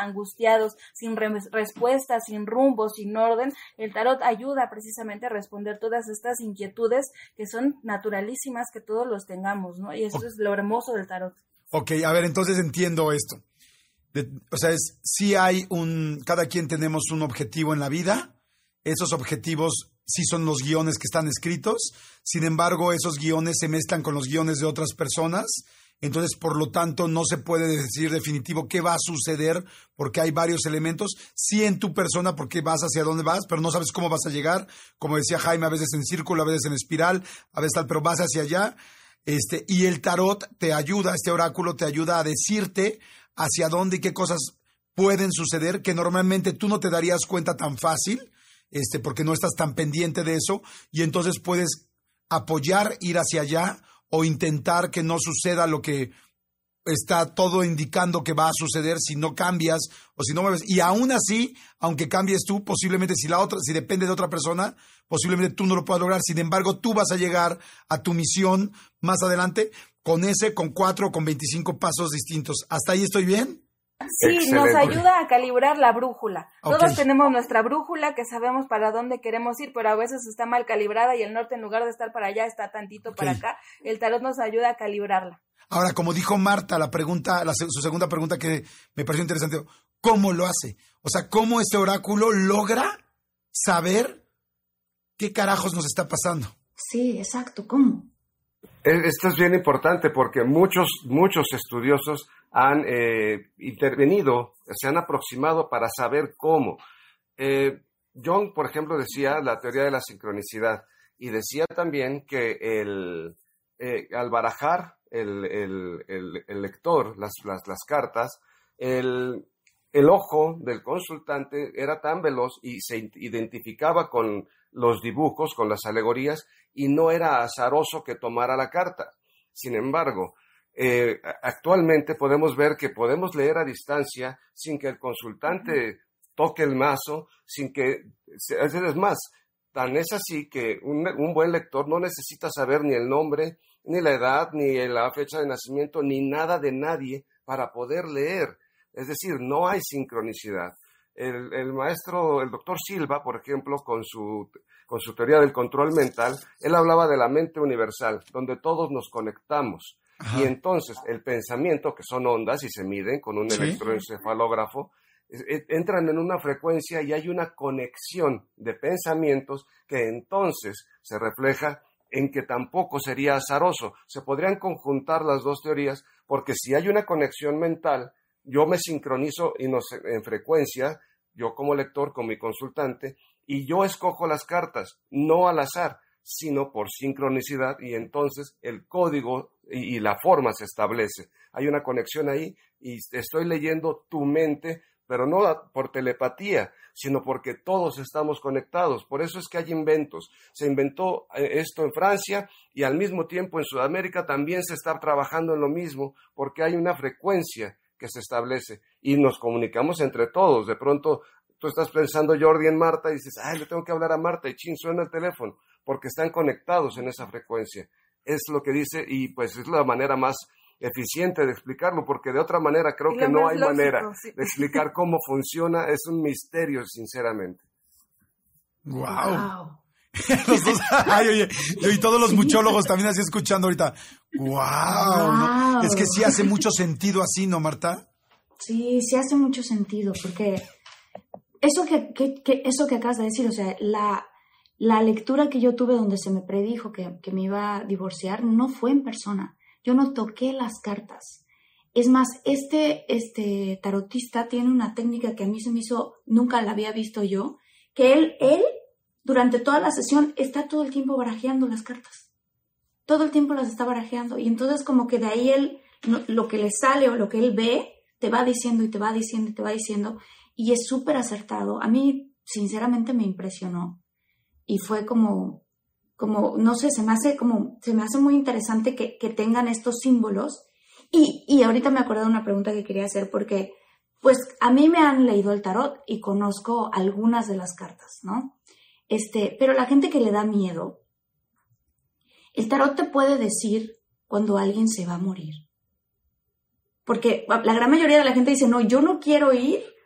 angustiados, sin re- respuestas, sin rumbo, sin orden, el tarot ayuda precisamente a responder todas estas inquietudes que son naturalísimas que todos los tengamos, ¿no? Y eso okay. es lo hermoso del tarot. Ok, a ver, entonces entiendo esto. De, o sea, es, sí hay un, cada quien tenemos un objetivo en la vida, esos objetivos sí son los guiones que están escritos, sin embargo, esos guiones se mezclan con los guiones de otras personas, entonces, por lo tanto, no se puede decir definitivo qué va a suceder, porque hay varios elementos, sí en tu persona, porque vas hacia dónde vas, pero no sabes cómo vas a llegar, como decía Jaime, a veces en círculo, a veces en espiral, a veces tal, pero vas hacia allá, este, y el tarot te ayuda, este oráculo te ayuda a decirte hacia dónde y qué cosas pueden suceder, que normalmente tú no te darías cuenta tan fácil, este, porque no estás tan pendiente de eso, y entonces puedes apoyar, ir hacia allá, o intentar que no suceda lo que está todo indicando que va a suceder si no cambias o si no mueves. Y aún así, aunque cambies tú, posiblemente si la otra, si depende de otra persona, posiblemente tú no lo puedas lograr. Sin embargo, tú vas a llegar a tu misión más adelante con ese, con cuatro, con veinticinco pasos distintos. ¿Hasta ahí estoy bien? Sí, excelente. Nos ayuda a calibrar la brújula. Okay. Todos tenemos nuestra brújula que sabemos para dónde queremos ir, pero a veces está mal calibrada y el norte en lugar de estar para allá está tantito okay. para acá. El tarot nos ayuda a calibrarla. Ahora, como dijo Marta, la pregunta, la, su segunda pregunta que me pareció interesante, ¿cómo lo hace? O sea, ¿cómo este oráculo logra saber qué carajos nos está pasando? Sí, exacto, ¿cómo? Esto es bien importante porque muchos, muchos estudiosos han eh, intervenido, se han aproximado para saber cómo. Eh, Jung, por ejemplo, decía la teoría de la sincronicidad y decía también que el, eh, al barajar el, el, el, el lector, las, las, las cartas, el, el ojo del consultante era tan veloz y se identificaba con los dibujos, con las alegorías, y no era azaroso que tomara la carta. Sin embargo, eh, actualmente podemos ver que podemos leer a distancia sin que el consultante toque el mazo, sin que, es más, tan es así que un, un buen lector no necesita saber ni el nombre, ni la edad, ni la fecha de nacimiento, ni nada de nadie para poder leer. Es decir, no hay sincronicidad. El, el maestro, el doctor Silva, por ejemplo, con su, con su teoría del control mental, él hablaba de la mente universal, donde todos nos conectamos. Ajá. Y entonces el pensamiento, que son ondas y se miden con un ¿sí? electroencefalógrafo, entran en una frecuencia y hay una conexión de pensamientos que entonces se refleja en que tampoco sería azaroso. Se podrían conjuntar las dos teorías porque si hay una conexión mental, yo me sincronizo y nos, en frecuencia, yo como lector con mi consultante, y yo escojo las cartas, no al azar, sino por sincronicidad, y entonces el código y, y la forma se establece. Hay una conexión ahí y estoy leyendo tu mente, pero no por telepatía, sino porque todos estamos conectados. Por eso es que hay inventos. Se inventó esto en Francia y al mismo tiempo en Sudamérica también se está trabajando en lo mismo, porque hay una frecuencia que se establece y nos comunicamos entre todos. De pronto tú estás pensando, Jordi, en Marta y dices, ay, le tengo que hablar a Marta y chin, suena el teléfono, porque están conectados en esa frecuencia. Es lo que dice y pues es la manera más eficiente de explicarlo, porque de otra manera creo que no hay lógico, manera sí. de explicar cómo funciona. Es un misterio, sinceramente. ¡Wow! wow. Los dos, ay, oye, y todos los muchólogos también así escuchando ahorita. ¡Wow! wow. ¿No? Es que sí hace mucho sentido así, ¿no, Marta? Sí, sí hace mucho sentido, porque eso que, que, que, eso que acabas de decir, o sea, la, la lectura que yo tuve donde se me predijo que, que me iba a divorciar no fue en persona. Yo no toqué las cartas. Es más, este, este tarotista tiene una técnica que a mí se me hizo, nunca la había visto yo, que él, él, durante toda la sesión, está todo el tiempo barajeando las cartas. Todo el tiempo las está barajeando. Y entonces como que de ahí él, no, lo que le sale o lo que él ve, te va diciendo y te va diciendo y te va diciendo. Y es súper acertado. A mí, sinceramente, me impresionó. Y fue como... como, no sé, se me hace como, se me hace muy interesante que, que tengan estos símbolos. Y, y ahorita me acordé de una pregunta que quería hacer porque, pues, a mí me han leído el tarot y conozco algunas de las cartas, ¿no? Este, pero la gente que le da miedo, el tarot te puede decir cuando alguien se va a morir. Porque la gran mayoría de la gente dice, no, yo no quiero ir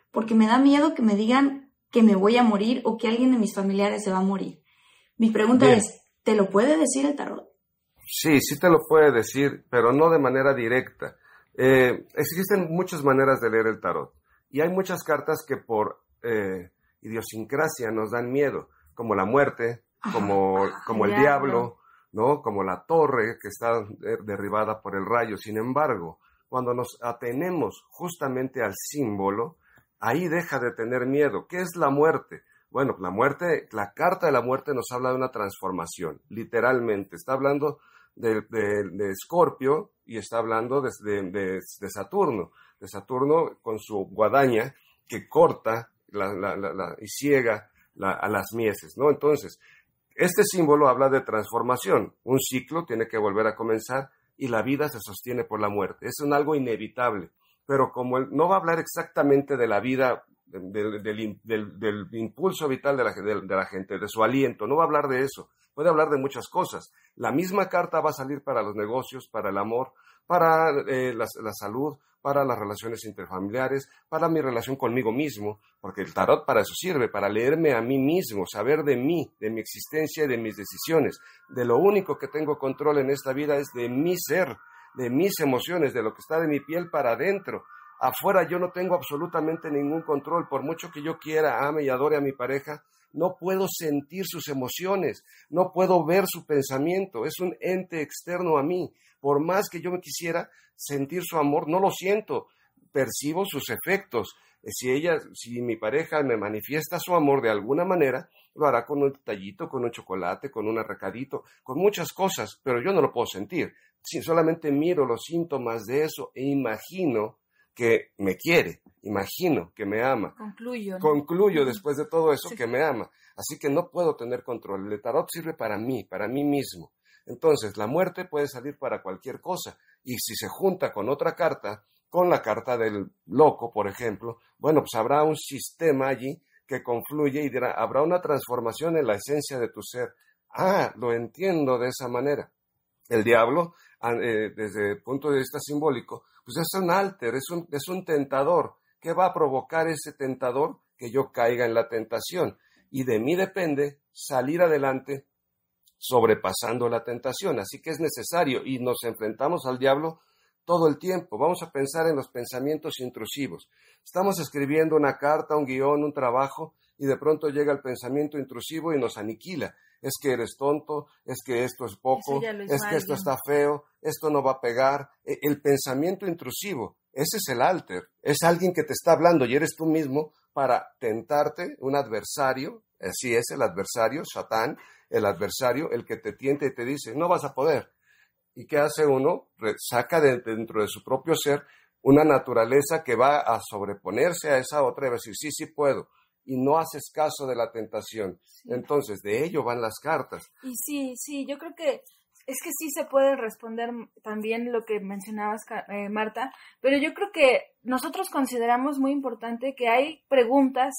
porque me da miedo que me digan que me voy a morir o que alguien de mis familiares se va a morir. Mi pregunta Bien. es, ¿te lo puede decir el tarot? Sí, sí te lo puede decir, pero no de manera directa. Eh, existen muchas maneras de leer el tarot y hay muchas cartas que por eh, idiosincrasia nos dan miedo, como la muerte, como, ah, como el diablo, ¿no? Como la torre que está derribada por el rayo. Sin embargo, cuando nos atenemos justamente al símbolo, ahí deja de tener miedo. ¿Qué es la muerte? Bueno, la muerte, la carta de la muerte nos habla de una transformación, literalmente. Está hablando de, de, de Escorpio y está hablando de, de, de, de Saturno. De Saturno con su guadaña que corta la, la, la, la, y ciega la, a las mieses, ¿no? Entonces, este símbolo habla de transformación. Un ciclo tiene que volver a comenzar y la vida se sostiene por la muerte. Es un algo inevitable. Pero como él no va a hablar exactamente de la vida, del, del, del, del impulso vital de la, de, de la gente, de su aliento, no va a hablar de eso. Puede hablar de muchas cosas. La misma carta va a salir para los negocios, para el amor, para eh, la, la salud, para las relaciones interfamiliares, para mi relación conmigo mismo, porque el tarot para eso sirve, para leerme a mí mismo, saber de mí, de mi existencia y de mis decisiones. De lo único que tengo control en esta vida es de mi ser, de mis emociones, de lo que está de mi piel para adentro. Afuera yo no tengo absolutamente ningún control, por mucho que yo quiera, ame y adore a mi pareja, no puedo sentir sus emociones, no puedo ver su pensamiento, es un ente externo a mí. Por más que yo me quisiera sentir su amor, no lo siento, percibo sus efectos. Si ella, si mi pareja me manifiesta su amor de alguna manera, lo hará con un detallito, con un chocolate, con un recadito, con muchas cosas, pero yo no lo puedo sentir. Si solamente miro los síntomas de eso e imagino que me quiere, imagino que me ama. Concluyo, ¿no? Concluyo después de todo eso sí. que me ama. Así que no puedo tener control. El tarot sirve para mí, para mí mismo. Entonces, la muerte puede salir para cualquier cosa. Y si se junta con otra carta, con la carta del loco, por ejemplo, bueno, pues habrá un sistema allí que confluye y dirá, habrá una transformación en la esencia de tu ser. Ah, lo entiendo de esa manera. El diablo, eh, desde el punto de vista simbólico, pues es un alter, es un, es un tentador. ¿Qué va a provocar ese tentador? Que yo caiga en la tentación. Y de mí depende salir adelante sobrepasando la tentación. Así que es necesario y nos enfrentamos al diablo todo el tiempo. Vamos a pensar en los pensamientos intrusivos. Estamos escribiendo una carta, un guión, un trabajo y de pronto llega el pensamiento intrusivo y nos aniquila. Es que eres tonto, es que esto es poco, es que esto está feo, esto no va a pegar. El pensamiento intrusivo, ese es el alter. Es alguien que te está hablando y eres tú mismo para tentarte, un adversario. Así es el adversario, Satán, el adversario, el que te tienta y te dice, no vas a poder. ¿Y qué hace uno? Saca de, dentro de su propio ser una naturaleza que va a sobreponerse a esa otra y va a decir, sí, sí puedo. Y no haces caso de la tentación. Sí. Entonces, de ello van las cartas. Y sí, sí, yo creo que es que sí se puede responder también lo que mencionabas, eh, Marta, pero yo creo que nosotros consideramos muy importante que hay preguntas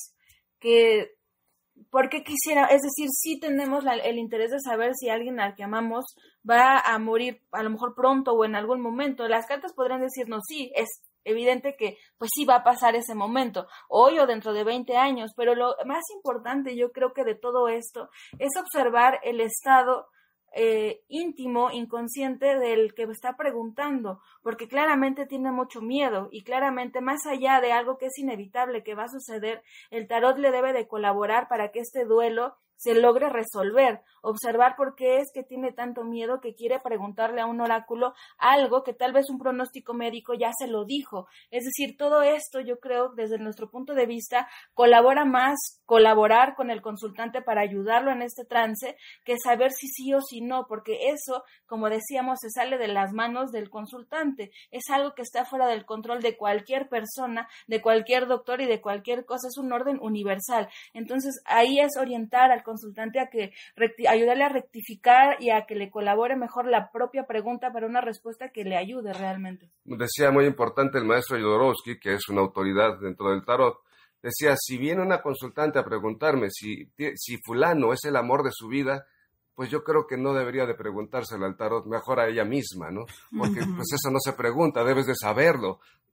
que, ¿por qué quisiera? Es decir, sí tenemos la, el interés de saber si alguien al que amamos va a morir a lo mejor pronto o en algún momento. Las cartas podrían decirnos, sí, es evidente que pues sí va a pasar ese momento, hoy o dentro de veinte años, pero lo más importante yo creo que de todo esto es observar el estado eh, íntimo, inconsciente del que está preguntando, porque claramente tiene mucho miedo y claramente más allá de algo que es inevitable que va a suceder, el tarot le debe de colaborar para que este duelo se logre resolver, observar por qué es que tiene tanto miedo que quiere preguntarle a un oráculo algo que tal vez un pronóstico médico ya se lo dijo. Es decir, todo esto yo creo desde nuestro punto de vista colabora más colaborar con el consultante para ayudarlo en este trance que saber si sí o si no, porque eso, como decíamos, se sale de las manos del consultante. Es algo que está fuera del control de cualquier persona, de cualquier doctor y de cualquier cosa. Es un orden universal. Entonces, ahí es orientar al consultante a que recti- ayudarle a rectificar y a que le colabore mejor la propia pregunta para una respuesta que le ayude realmente. Decía muy importante el maestro Jodorowsky, que es una autoridad dentro del tarot, decía, si viene una consultante a preguntarme si, si fulano es el amor de su vida, pues yo creo que no debería de preguntárselo al tarot, mejor a ella misma, ¿no? Porque pues eso no se pregunta, debes de saberlo.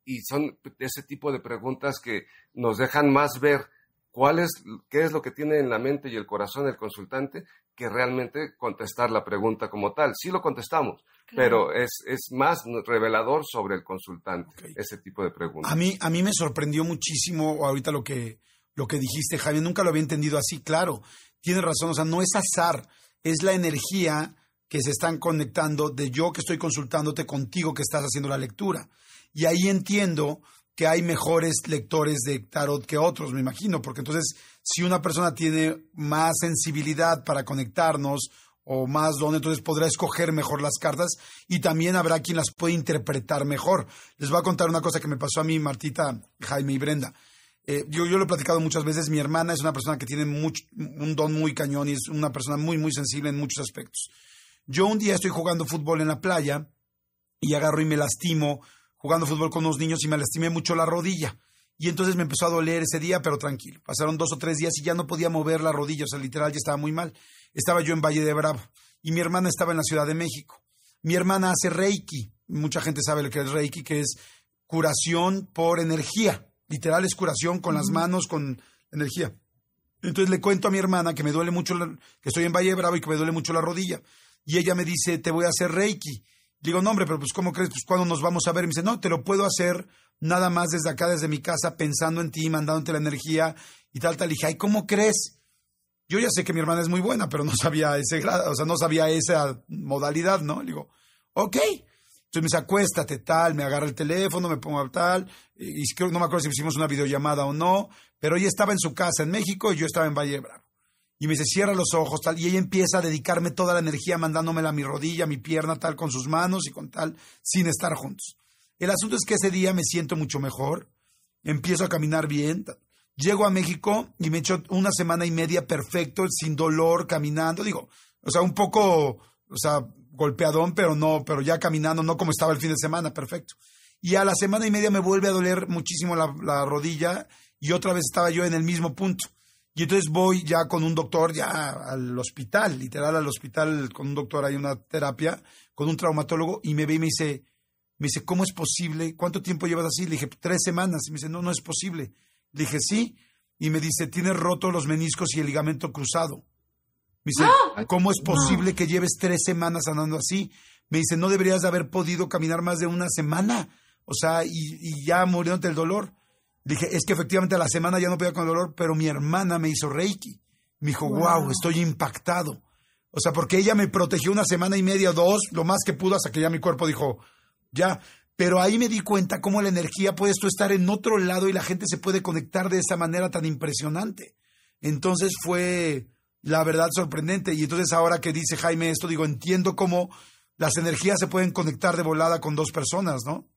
y son ese tipo de preguntas que nos dejan más ver cuál es, qué es lo que tiene en la mente y el corazón el consultante, que realmente contestar la pregunta como tal. Sí lo contestamos, claro, pero es, es más revelador sobre el consultante, okay, ese tipo de preguntas. A mí, a mí me sorprendió muchísimo ahorita lo que, lo que dijiste, Javier. Nunca lo había entendido así, claro. Tienes razón, o sea, no es azar, es la energía que se están conectando de yo que estoy consultándote contigo que estás haciendo la lectura. Y ahí entiendo que hay mejores lectores de tarot que otros, me imagino, porque entonces si una persona tiene más sensibilidad para conectarnos o más don, entonces podrá escoger mejor las cartas y también habrá quien las puede interpretar mejor. Les voy a contar una cosa que me pasó a mí, Martita, Jaime y Brenda. Eh, yo, yo lo he platicado muchas veces. Mi hermana es una persona que tiene mucho, un don muy cañón y es una persona muy, muy sensible en muchos aspectos. Yo un día estoy jugando fútbol en la playa y agarro y me lastimo jugando fútbol con unos niños y me lastimé mucho la rodilla. Y entonces me empezó a doler ese día, pero tranquilo. Pasaron dos o tres días y ya no podía mover la rodilla, o sea, literal ya estaba muy mal. Estaba yo en Valle de Bravo y mi hermana estaba en la Ciudad de México. Mi hermana hace Reiki. Mucha gente sabe lo que es Reiki, que es curación por energía. Literal es curación con uh-huh. las manos, con energía. Entonces le cuento a mi hermana que me duele mucho, la, que estoy en Valle de Bravo y que me duele mucho la rodilla. Y ella me dice, te voy a hacer Reiki. Digo, no, hombre, pero pues, ¿cómo crees? Pues, ¿cuándo nos vamos a ver? Y me dice, no, te lo puedo hacer nada más desde acá, desde mi casa, pensando en ti, mandándote la energía y tal, tal. Y dije, ay, ¿cómo crees? Yo ya sé que mi hermana es muy buena, pero no sabía ese grado, o sea, no sabía esa modalidad, ¿no? Le digo, ok. Entonces me dice, acuéstate, tal, me agarra el teléfono, me pongo tal, y, y creo, no me acuerdo si hicimos una videollamada o no, pero ella estaba en su casa en México y yo estaba en Valle de Bravo. Y me dice, cierra los ojos, tal, y ella empieza a dedicarme toda la energía, mandándomela a mi rodilla, a mi pierna, tal, con sus manos y con tal, sin estar juntos. El asunto es que ese día me siento mucho mejor, empiezo a caminar bien, tal. Llego a México y me echo una semana y media perfecto, sin dolor, caminando, digo, o sea, un poco, o sea, golpeadón, pero no, pero ya caminando, no como estaba el fin de semana, perfecto. Y a la semana y media me vuelve a doler muchísimo la, la rodilla y otra vez estaba yo en el mismo punto. Y entonces voy ya con un doctor, ya al hospital, literal al hospital, con un doctor, hay una terapia, con un traumatólogo, y me ve y me dice, me dice, ¿cómo es posible? ¿Cuánto tiempo llevas así? Le dije, tres semanas. Y me dice, no, no es posible. Le dije, sí. Y me dice, tienes roto los meniscos y el ligamento cruzado. Me dice, ¿cómo es posible que lleves tres semanas andando así? Me dice, no deberías de haber podido caminar más de una semana. O sea, y, y ya muriéndote el dolor. Dije, es que efectivamente a la semana ya no podía con el dolor, pero mi hermana me hizo Reiki. Me dijo, wow. wow, estoy impactado. O sea, porque ella me protegió una semana y media, dos, lo más que pudo, hasta que ya mi cuerpo dijo, ya. Pero ahí me di cuenta cómo la energía puedes tú estar en otro lado y la gente se puede conectar de esa manera tan impresionante. Entonces fue, la verdad, sorprendente. Y entonces ahora que dice Jaime esto, digo, entiendo cómo las energías se pueden conectar de volada con dos personas, ¿no?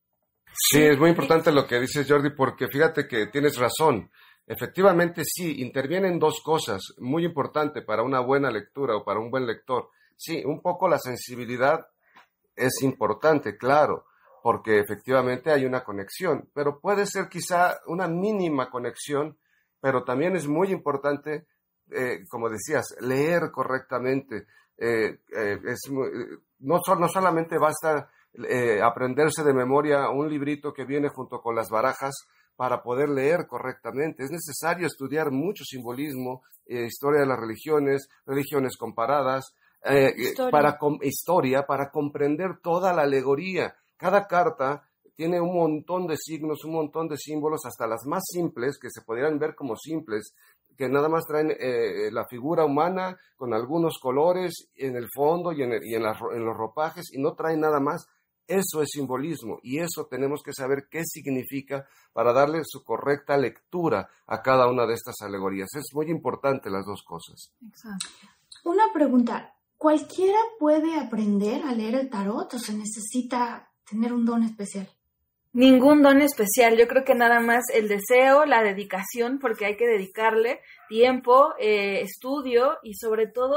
Sí, es muy importante lo que dices, Jordi, porque fíjate que tienes razón. Efectivamente, sí, intervienen dos cosas muy importantes para una buena lectura o para un buen lector. Sí, un poco la sensibilidad es importante, claro, porque efectivamente hay una conexión, pero puede ser quizá una mínima conexión, pero también es muy importante, eh, como decías, leer correctamente. Eh, eh, es, no, no solamente basta Eh, aprenderse de memoria un librito que viene junto con las barajas para poder leer correctamente. Es necesario estudiar mucho simbolismo, eh, historia de las religiones, religiones comparadas, eh, historia. Para com- historia, para comprender toda la alegoría. Cada carta tiene un montón de signos, un montón de símbolos, hasta las más simples, que se podrían ver como simples, que nada más traen eh, la figura humana con algunos colores en el fondo y en, el, y en, las, en los ropajes, y no traen nada más. Eso es simbolismo, y eso tenemos que saber qué significa para darle su correcta lectura a cada una de estas alegorías. Es muy importante las dos cosas. Exacto. Una pregunta, ¿cualquiera puede aprender a leer el tarot o se necesita tener un don especial? Ningún don especial, yo creo que nada más el deseo, la dedicación, porque hay que dedicarle tiempo, eh, estudio y sobre todo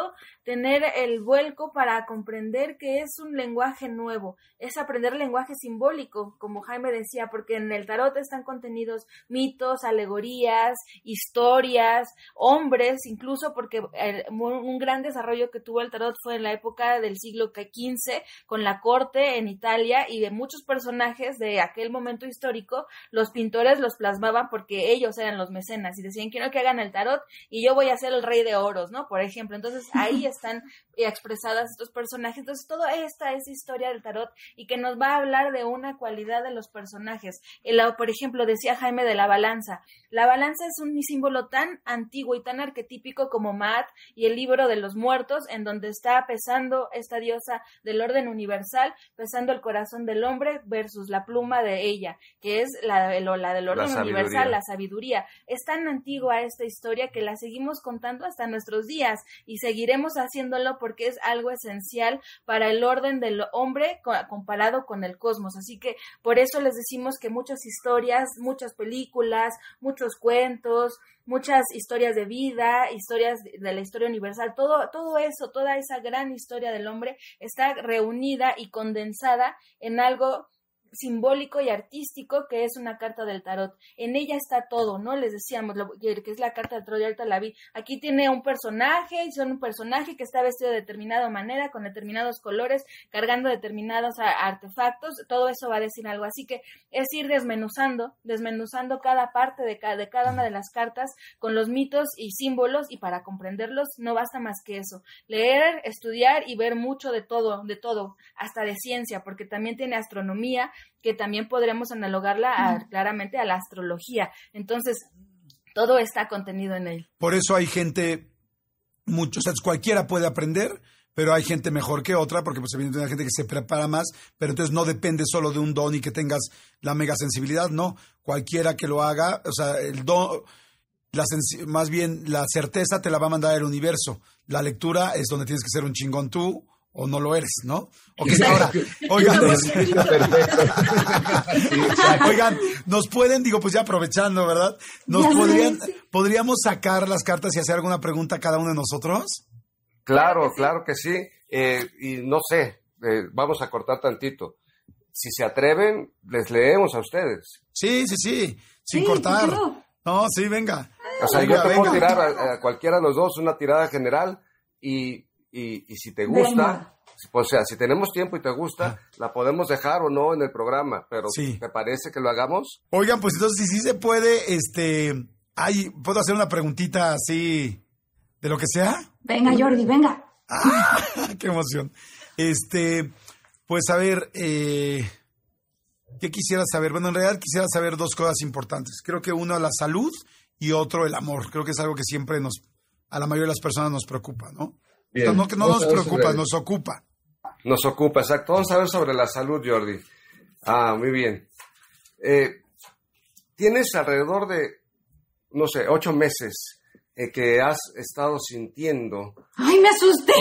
tener el vuelco para comprender que es un lenguaje nuevo, es aprender lenguaje simbólico, como Jaime decía, porque en el tarot están contenidos mitos, alegorías, historias, hombres, incluso porque el, un gran desarrollo que tuvo el tarot fue en la época del siglo quince, con la corte en Italia, y de muchos personajes de aquel momento histórico, los pintores los plasmaban porque ellos eran los mecenas y decían, quiero que hagan el tarot y yo voy a ser el rey de oros, ¿no? Por ejemplo, entonces ahí están expresadas estos personajes. Entonces toda esta es historia del tarot y que nos va a hablar de una cualidad de los personajes. El, por ejemplo, decía Jaime de la balanza. La balanza es un símbolo tan antiguo y tan arquetípico como Maat y el libro de los muertos, en donde está pesando esta diosa del orden universal, pesando el corazón del hombre versus la pluma de ella, que es la, la, la del orden la universal, la sabiduría. Es tan antigua esta historia que la seguimos contando hasta nuestros días y seguiremos haciéndolo porque es algo esencial para el orden del hombre comparado con el cosmos. Así que por eso les decimos que muchas historias, muchas películas, muchos cuentos, muchas historias de vida, historias de la historia universal, todo, todo eso, toda esa gran historia del hombre está reunida y condensada en algo simbólico y artístico que es una carta del tarot. En ella está todo, ¿no? Les decíamos lo, que es la carta del tarot, y ahorita la vi. Aquí tiene un personaje, y son un personaje que está vestido de determinada manera, con determinados colores, cargando determinados a, artefactos, todo eso va a decir algo. Así que es ir desmenuzando, desmenuzando cada parte de cada, de cada una de las cartas con los mitos y símbolos, y para comprenderlos no basta más que eso. Leer, estudiar y ver mucho de todo, de todo, hasta de ciencia, porque también tiene astronomía, que también podremos analogarla a, claramente a la astrología. Entonces, todo está contenido en él. Por eso hay gente, muchos, o sea, cualquiera puede aprender, pero hay gente mejor que otra, porque pues evidentemente hay gente que se prepara más, pero entonces no depende solo de un don y que tengas la mega sensibilidad, no. Cualquiera que lo haga, o sea, el don, la sensi- más bien la certeza te la va a mandar el universo. La lectura es donde tienes que ser un chingón tú, o no lo eres, ¿no? Ok, ahora, oigan, oigan, nos pueden, digo, pues ya aprovechando, ¿verdad? Nos Ya podrían, sé. ¿podríamos sacar las cartas y hacer alguna pregunta a cada uno de nosotros? Claro, claro que sí. Eh, y no sé, eh, vamos a cortar tantito. Si se atreven, les leemos a ustedes. Sí, sí, sí, sin Sí, cortar. ¿por qué no? No, sí, venga. O sea, Venga, yo te puedo venga. tirar a, a cualquiera de los dos una tirada general y, y, y si te gusta, Venga. o sea, si tenemos tiempo y te gusta, la podemos dejar o no en el programa, pero Sí. ¿te parece que lo hagamos? Oigan, pues entonces, si sí se puede, este, ay, ¿puedo hacer una preguntita así de lo que sea? Venga, Jordi, venga. ¡Ah! ¡Qué emoción! Este, pues a ver, eh, ¿qué quisiera saber? Bueno, en realidad quisiera saber dos cosas importantes. Creo que uno, la salud, y otro, el amor. Creo que es algo que siempre nos, a la mayoría de las personas nos preocupa, ¿no? Bien. No, no, que no Vamos nos a ver preocupa, sobre- nos ocupa. Nos ocupa, exacto. Vamos a ver sobre la salud, Jordi. Ah, muy bien. Eh, tienes alrededor de, no sé, ocho meses eh, que has estado sintiendo. Ay, me asusté.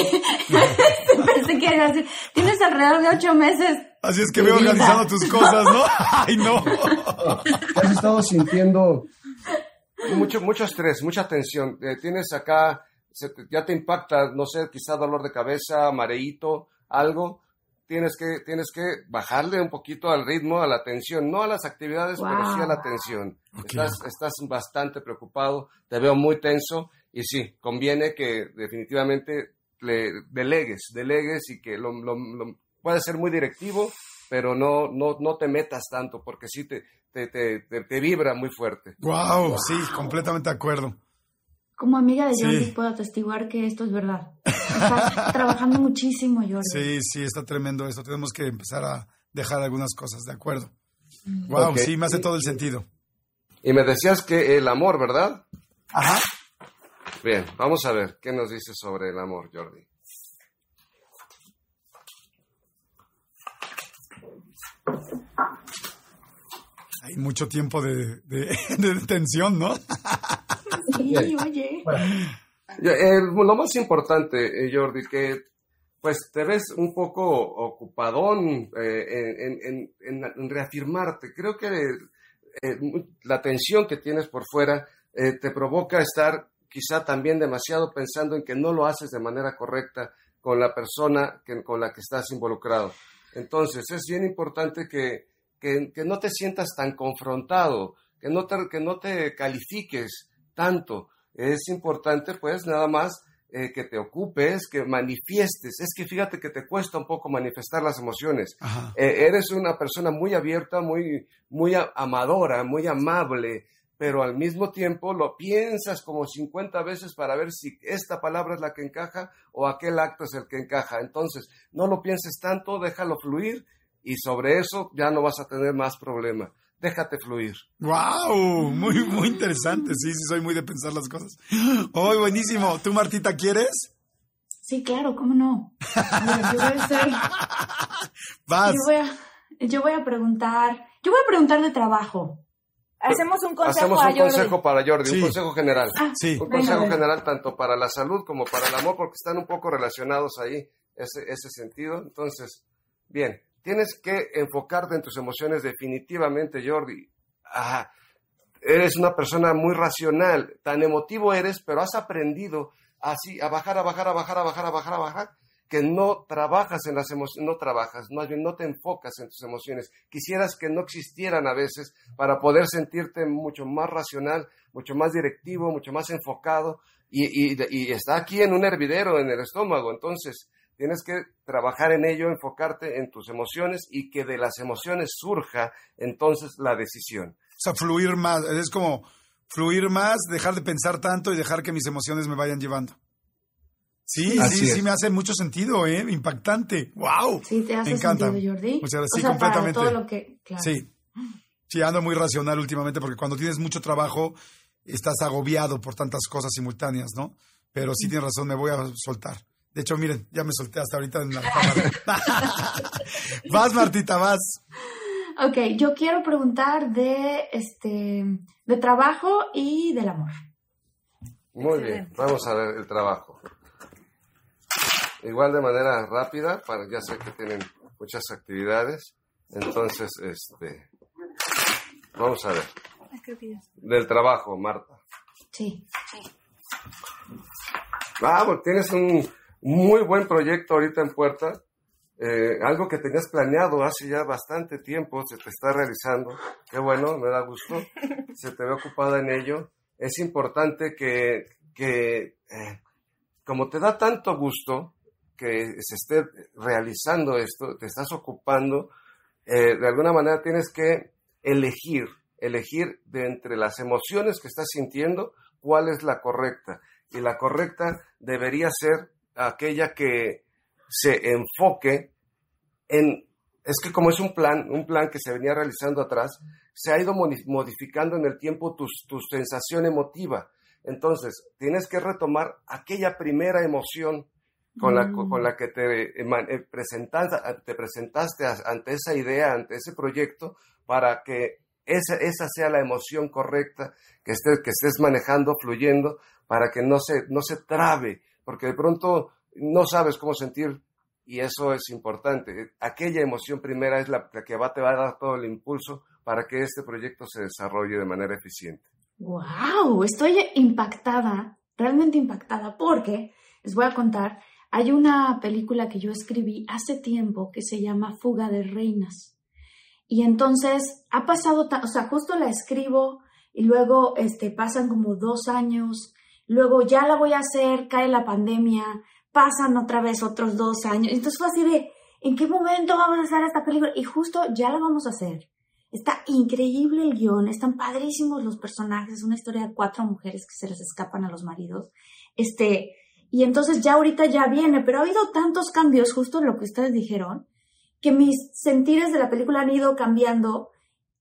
Pensé que iba a decir, tienes alrededor de ocho meses. Así es que Mi veo vida. organizando tus cosas, ¿no? ¡Ay, no! Has estado sintiendo mucho, mucho estrés, mucha tensión. Eh, tienes acá, se te- ya te impacta, no sé, quizá dolor de cabeza, mareíto, algo. Tienes que, tienes que bajarle un poquito al ritmo, a la tensión, no a las actividades, pero sí a la tensión. Ok. Estás, estás bastante preocupado, te veo muy tenso y sí, conviene que definitivamente le delegues, delegues y que lo, lo, lo- puede ser muy directivo, pero no, no, no te metas tanto porque sí te, te, te, te, te vibra muy fuerte. Wow, sí, completamente de acuerdo. Como amiga de Sí. Jordi puedo atestiguar que esto es verdad. Estás trabajando muchísimo, Jordi. Sí, sí, está tremendo esto. Tenemos que empezar a dejar algunas cosas, de acuerdo. Wow, Ok. sí, me hace todo el sentido. Y me decías que el amor, ¿verdad? Ajá. Bien, vamos a ver qué nos dice sobre el amor, Jordi. Hay mucho tiempo de, de, de tensión, ¿no? Sí, oye. Ya, eh, lo más importante, eh, Jordi, que pues te ves un poco ocupadón eh, en, en, en, en reafirmarte. Creo que eh, la tensión que tienes por fuera eh, te provoca estar quizá también demasiado pensando en que no lo haces de manera correcta con la persona que, con la que estás involucrado. Entonces, es bien importante que, que, que no te sientas tan confrontado, que no te, que no te califiques tanto. Es importante, pues, nada más eh, que te ocupes, que manifiestes. Es que fíjate que te cuesta un poco manifestar las emociones. Eh, eres una persona muy abierta, muy, muy amadora, muy amable, pero al mismo tiempo lo piensas como cincuenta veces para ver si esta palabra es la que encaja o aquel acto es el que encaja. Entonces, no lo pienses tanto, déjalo fluir y sobre eso ya no vas a tener más problema. Déjate fluir. ¡Wow! Muy, muy interesante. Sí, sí, soy muy de pensar las cosas. ¡Oh, buenísimo! ¿Tú, Martita, quieres? Sí, claro, ¿cómo no? Mira, yo voy a hacer... Vas. Yo voy a, yo voy a preguntar... Yo voy a preguntar de trabajo. Hacemos un consejo Hacemos un a Jordi. consejo para Jordi, Sí. un consejo general. Ah, Sí. Un venga, consejo venga. general tanto para la salud como para el amor, porque están un poco relacionados ahí, ese, ese sentido. Entonces, bien, tienes que enfocarte en tus emociones definitivamente, Jordi. Ah, eres una persona muy racional, tan emotivo eres, pero has aprendido así a bajar, a bajar, a bajar, a bajar, a bajar, a bajar, que no trabajas en las emociones, no trabajas, más bien no te enfocas en tus emociones. Quisieras que no existieran a veces para poder sentirte mucho más racional, mucho más directivo, mucho más enfocado, y, y, y está aquí en un hervidero en el estómago. Entonces, tienes que trabajar en ello, enfocarte en tus emociones y que de las emociones surja entonces la decisión. O sea, fluir más. Es como fluir más, dejar de pensar tanto y dejar que mis emociones me vayan llevando. Sí, Así sí, es. sí, me hace mucho sentido, ¿eh? Impactante. ¡Wow! Sí, te hace Me encanta. sentido, Jordi. Muchas gracias. O Sí, sea, completamente. para todo lo que... Claro. Sí. Sí, ando muy racional últimamente porque cuando tienes mucho trabajo estás agobiado por tantas cosas simultáneas, ¿no? Pero sí tienes razón, me voy a soltar. De hecho, miren, ya me solté hasta ahorita en la cámara. Vas, Martita, vas. Ok, yo quiero preguntar de, este, de trabajo y del amor. Muy Excelente. bien, vamos a ver el trabajo. Igual de manera rápida, para, ya sé que tienen muchas actividades, entonces, este, vamos a ver. Ay, creo que ya. Del trabajo, Marta. Sí. Ah, pues tienes un muy buen proyecto ahorita en puerta, eh, algo que tenías planeado hace ya bastante tiempo, se te está realizando. Qué bueno, me da gusto, se te ve ocupada en ello. Es importante que, que eh, como te da tanto gusto que se esté realizando esto, te estás ocupando, eh, de alguna manera tienes que elegir, elegir de entre las emociones que estás sintiendo, cuál es la correcta. Y la correcta debería ser aquella que se enfoque en, es que como es un plan, un plan que se venía realizando atrás, se ha ido modificando en el tiempo tu, tu sensación emotiva. Entonces, tienes que retomar aquella primera emoción con la, Mm. con la que te, eh, presentaste, te presentaste ante esa idea, ante ese proyecto, para que esa, esa sea la emoción correcta que estés, que estés manejando, fluyendo, para que no se, no se trabe, porque de pronto no sabes cómo sentir, y eso es importante. Aquella emoción primera es la, la que va, te va a dar todo el impulso para que este proyecto se desarrolle de manera eficiente. ¡Wow! Estoy impactada, realmente impactada, porque les voy a contar, hay una película que yo escribí hace tiempo que se llama Fuga de Reinas. Y entonces ha pasado, ta- o sea, justo la escribo y luego este, pasan como dos años, luego ya la voy a hacer, cae la pandemia, pasan otra vez otros dos años. Entonces fue así de, ¿en qué momento vamos a hacer esta película? Y justo ya la vamos a hacer. Está increíble el guión, están padrísimos los personajes, es una historia de cuatro mujeres que se les escapan a los maridos. Este, y entonces ya ahorita ya viene, pero ha habido tantos cambios, justo lo que ustedes dijeron, que mis sentires de la película han ido cambiando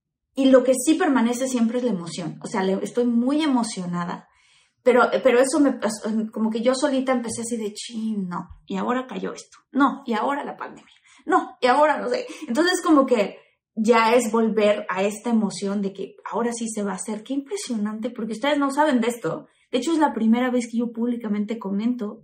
y lo que sí permanece siempre es la emoción. O sea, le, estoy muy emocionada, pero, pero eso me pasó, como que yo solita empecé así de, chin, no, y ahora cayó esto, no, y ahora la pandemia, no, y ahora no sé. Entonces como que ya es volver a esta emoción de que ahora sí se va a hacer. Qué impresionante, porque ustedes no saben de esto. De hecho, es la primera vez que yo públicamente comento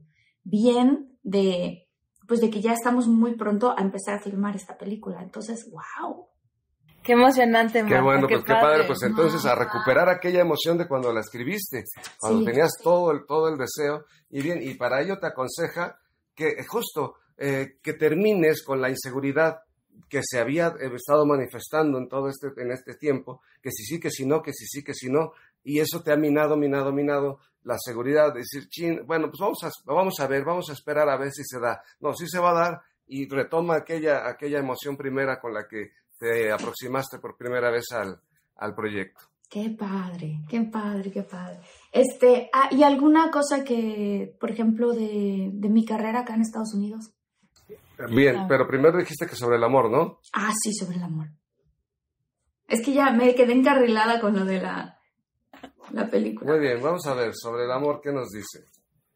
bien de, pues de que ya estamos muy pronto a empezar a filmar esta película. Entonces, wow. Qué emocionante, Marta. Qué bueno, qué pues qué padre. padre, pues entonces a recuperar aquella emoción de cuando la escribiste, cuando Sí. tenías todo el, todo el deseo. Y bien, y para ello te aconseja que justo eh, que termines con la inseguridad que se había estado manifestando en todo este, en este tiempo, que si sí, que si no, que si sí, que si no, y eso te ha minado, minado, minado la seguridad de decir, chin, bueno, pues vamos a, vamos a ver, vamos a esperar a ver si se da. No, sí se va a dar, y retoma aquella, aquella emoción primera con la que te aproximaste por primera vez al, al proyecto. Qué padre, qué padre, qué padre. Este, ah, ¿y alguna cosa que, por ejemplo, de, de mi carrera acá en Estados Unidos? Bien, Ah. pero primero dijiste que sobre el amor, ¿no? Ah, sí, sobre el amor. Es que ya me quedé encarrilada con lo de la, la película. Muy bien, vamos a ver, sobre el amor, ¿qué nos dice?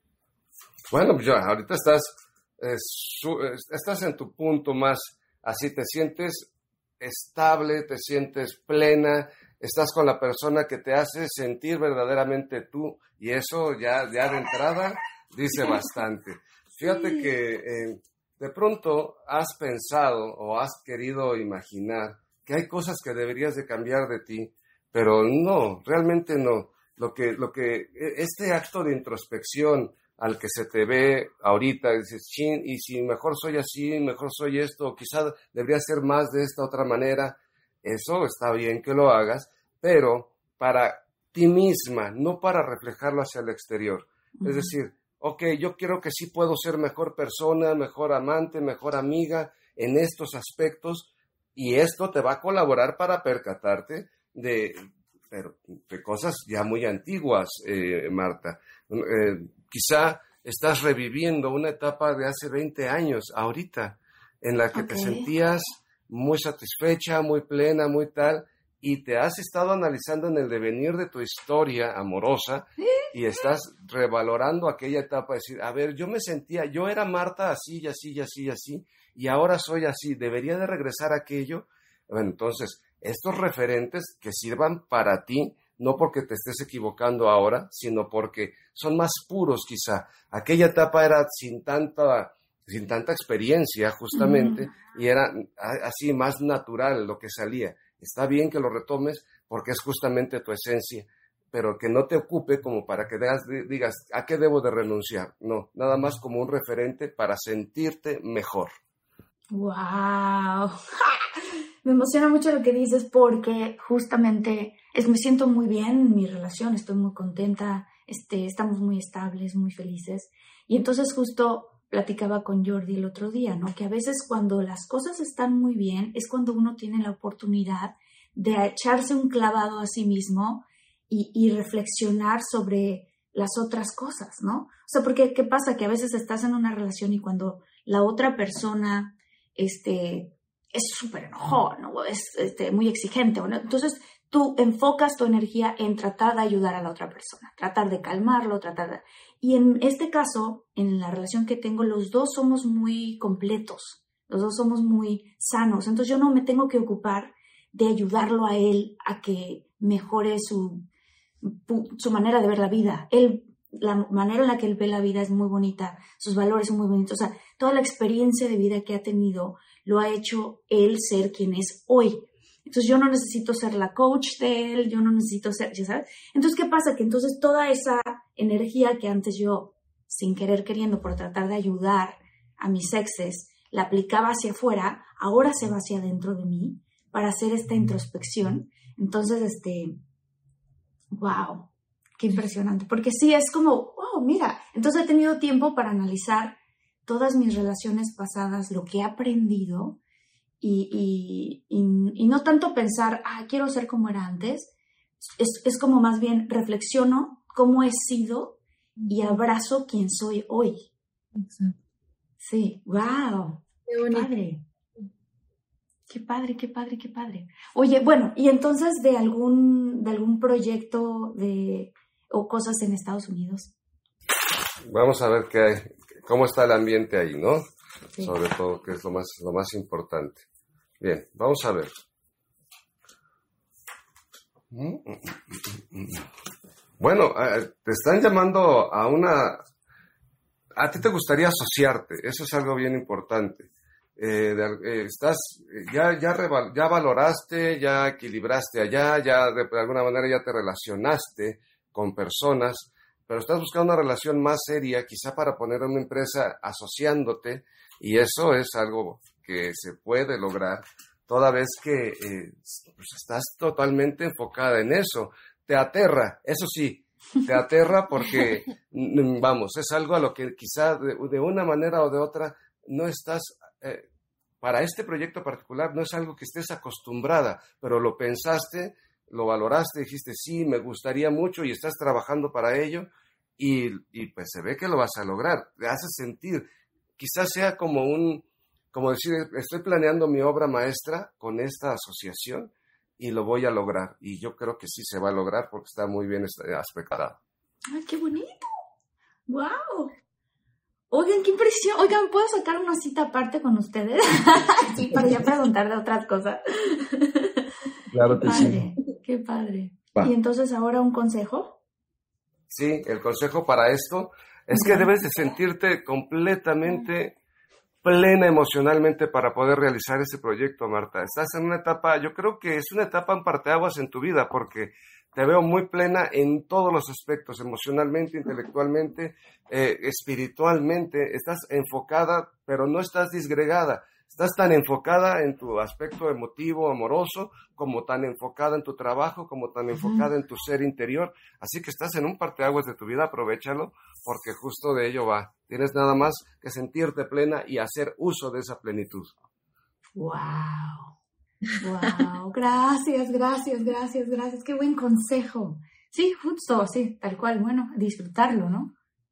Bueno, pues ya, ahorita estás, eh, su, eh, estás en tu punto más, así te sientes estable, te sientes plena, estás con la persona que te hace sentir verdaderamente tú, y eso ya, ya de entrada dice bastante. Fíjate que eh, de pronto has pensado o has querido imaginar que hay cosas que deberías de cambiar de ti, pero no, realmente no. Lo que, lo que, este acto de introspección al que se te ve ahorita, dices, chin, y si mejor soy así, mejor soy esto, quizá debería ser más de esta otra manera, eso está bien que lo hagas, pero para ti misma, no para reflejarlo hacia el exterior. Uh-huh. Es decir, ok, yo quiero que sí puedo ser mejor persona, mejor amante, mejor amiga en estos aspectos, y esto te va a colaborar para percatarte de, pero, de cosas ya muy antiguas, eh, Marta. Eh, quizá estás reviviendo una etapa de hace veinte años, ahorita, en la que okay. te sentías muy satisfecha, muy plena, muy tal, y te has estado analizando en el devenir de tu historia amorosa y estás revalorando aquella etapa, decir, a ver, yo me sentía, yo era Marta así y así y así y así, y ahora soy así, ¿debería de regresar a aquello? Bueno, entonces, estos referentes que sirvan para ti, no porque te estés equivocando ahora, sino porque son más puros quizá. Aquella etapa era sin tanta, sin tanta experiencia justamente, uh-huh. y era así más natural lo que salía. Está bien que lo retomes porque es justamente tu esencia, pero que no te ocupe como para que digas, digas ¿a qué debo de renunciar? No, nada más como un referente para sentirte mejor. ¡Wow! Me emociona mucho lo que dices porque justamente es, me siento muy bien en mi relación, estoy muy contenta, este, estamos muy estables, muy felices. Y entonces justo platicaba con Jordi el otro día, ¿no? Que a veces cuando las cosas están muy bien es cuando uno tiene la oportunidad de echarse un clavado a sí mismo y, y reflexionar sobre las otras cosas, ¿no? O sea, porque ¿qué pasa? Que a veces estás en una relación y cuando la otra persona este, es súper enojón, ¿no? Es este, muy exigente, ¿no? Entonces tú enfocas tu energía en tratar de ayudar a la otra persona, tratar de calmarlo, tratar de... Y en este caso, en la relación que tengo, los dos somos muy completos, los dos somos muy sanos, entonces yo no me tengo que ocupar de ayudarlo a él a que mejore su, su manera de ver la vida. Él, la manera en la que él ve la vida es muy bonita, sus valores son muy bonitos, o sea, toda la experiencia de vida que ha tenido lo ha hecho él ser quien es hoy. Entonces yo no necesito ser la coach de él, yo no necesito ser, ¿ya sabes? Entonces, ¿qué pasa? Que entonces toda esa energía que antes yo, sin querer queriendo, por tratar de ayudar a mis exes, la aplicaba hacia afuera, ahora se va hacia adentro de mí para hacer esta introspección. Entonces, este, wow, qué impresionante. Porque sí, es como, oh, mira, entonces he tenido tiempo para analizar todas mis relaciones pasadas, lo que he aprendido, Y, y, y, y no tanto pensar, ah, quiero ser como era antes, es, es como más bien reflexiono cómo he sido y abrazo quién soy hoy. Exacto. Sí, wow, qué padre. Qué padre, qué padre, qué padre. Oye, bueno, y entonces de algún, de algún proyecto de, o cosas en Estados Unidos. Vamos a ver qué hay, cómo está el ambiente ahí, ¿no? Sí. Sobre todo, que es lo más, lo más importante. Bien, vamos a ver. Bueno, te están llamando a una... A ti te gustaría asociarte, eso es algo bien importante. eh, de, eh, estás, ya, ya, reval, ya valoraste, ya equilibraste allá, ya de, de alguna manera ya te relacionaste con personas, pero estás buscando una relación más seria, quizá para poner una empresa asociándote, y eso es algo que se puede lograr toda vez que eh, pues estás totalmente enfocada en eso. Te aterra, eso sí, te aterra porque, vamos, es algo a lo que quizá de, de una manera o de otra no estás, eh, para este proyecto particular no es algo que estés acostumbrada, pero lo pensaste, lo valoraste, dijiste sí, me gustaría mucho y estás trabajando para ello y, y pues se ve que lo vas a lograr, te hace sentir, quizás sea como un, como decir, estoy planeando mi obra maestra con esta asociación y lo voy a lograr. Y yo creo que sí se va a lograr porque está muy bien aspectado. ¡Ay, qué bonito! ¡Wow! Oigan, qué impresión. Oigan, ¿puedo sacar una cita aparte con ustedes? Sí, para ya preguntar de otras cosas. Claro que qué padre, sí. Qué padre. Va. ¿Y entonces ahora un consejo? Sí, el consejo para esto es que debes de sentirte completamente plena emocionalmente para poder realizar ese proyecto, Marta. Estás en una etapa, yo creo que es una etapa en parteaguas en tu vida, porque te veo muy plena en todos los aspectos, emocionalmente, intelectualmente, eh, espiritualmente. Estás enfocada, pero no estás disgregada. Estás tan enfocada en tu aspecto emotivo, amoroso, como tan enfocada en tu trabajo, como tan enfocada en tu ser interior. Así que estás en un parteaguas de tu vida, aprovéchalo, porque justo de ello va. Tienes nada más que sentirte plena y hacer uso de esa plenitud. ¡Wow! ¡Wow! Gracias, gracias, gracias, gracias. ¡Qué buen consejo! Sí, justo, sí, tal cual. Bueno, disfrutarlo, ¿no?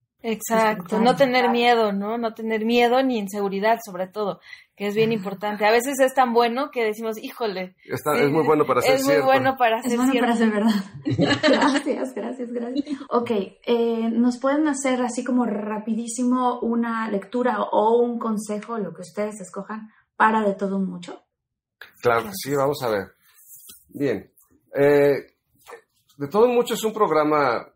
Exacto, no tener miedo, ¿no? No tener miedo ni inseguridad, sobre todo, que es bien importante. A veces es tan bueno que decimos, híjole. Está, es muy bueno para ser es cierto. Es muy bueno para ser Es bueno cierto. para ser verdad. Gracias, gracias, gracias. Ok, eh, ¿nos pueden hacer así como rapidísimo una lectura o un consejo, lo que ustedes escojan, para De Todo Un Mucho? Claro que sí, vamos a ver. Bien. Eh, De Todo Un Mucho es un programa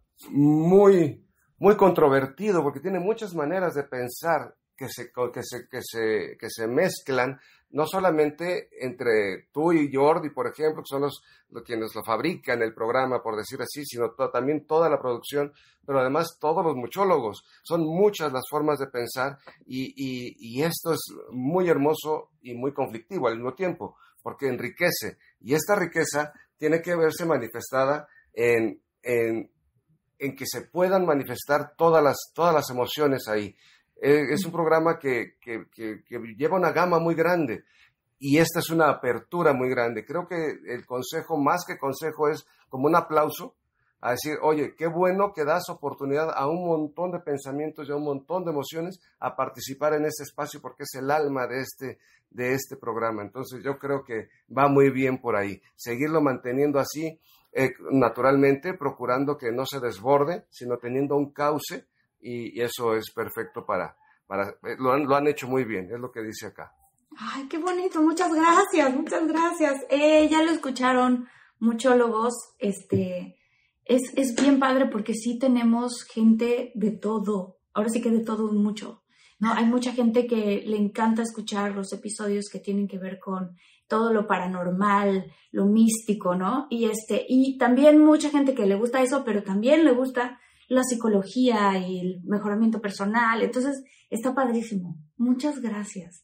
muy... muy controvertido, porque tiene muchas maneras de pensar que se, que se, que se, que se mezclan, no solamente entre tú y Jordi, por ejemplo, que son los, los quienes lo fabrican el programa, por decir así, sino to, también toda la producción, pero además todos los muchólogos. Son muchas las formas de pensar y, y, y esto es muy hermoso y muy conflictivo al mismo tiempo, porque enriquece. Y esta riqueza tiene que verse manifestada en... en en que se puedan manifestar todas las, todas las emociones ahí. Eh, es un programa que, que, que, que lleva una gama muy grande y esta es una apertura muy grande. Creo que el consejo, más que consejo, es como un aplauso a decir, oye, qué bueno que das oportunidad a un montón de pensamientos y a un montón de emociones a participar en ese espacio porque es el alma de este, de este programa. Entonces yo creo que va muy bien por ahí. Seguirlo manteniendo así, Eh, naturalmente procurando que no se desborde, sino teniendo un cauce y, y eso es perfecto para, para eh, lo, han, lo han hecho muy bien, es lo que dice acá. Ay, qué bonito, muchas gracias, muchas gracias. Eh, ya lo escucharon, muchólogos, este, es, es bien padre porque sí tenemos gente de todo, ahora sí que de todo un mucho, ¿no? Hay mucha gente que le encanta escuchar los episodios que tienen que ver con todo lo paranormal, lo místico, ¿no? Y este, y también mucha gente que le gusta eso, pero también le gusta la psicología y el mejoramiento personal. Entonces, está padrísimo. Muchas gracias.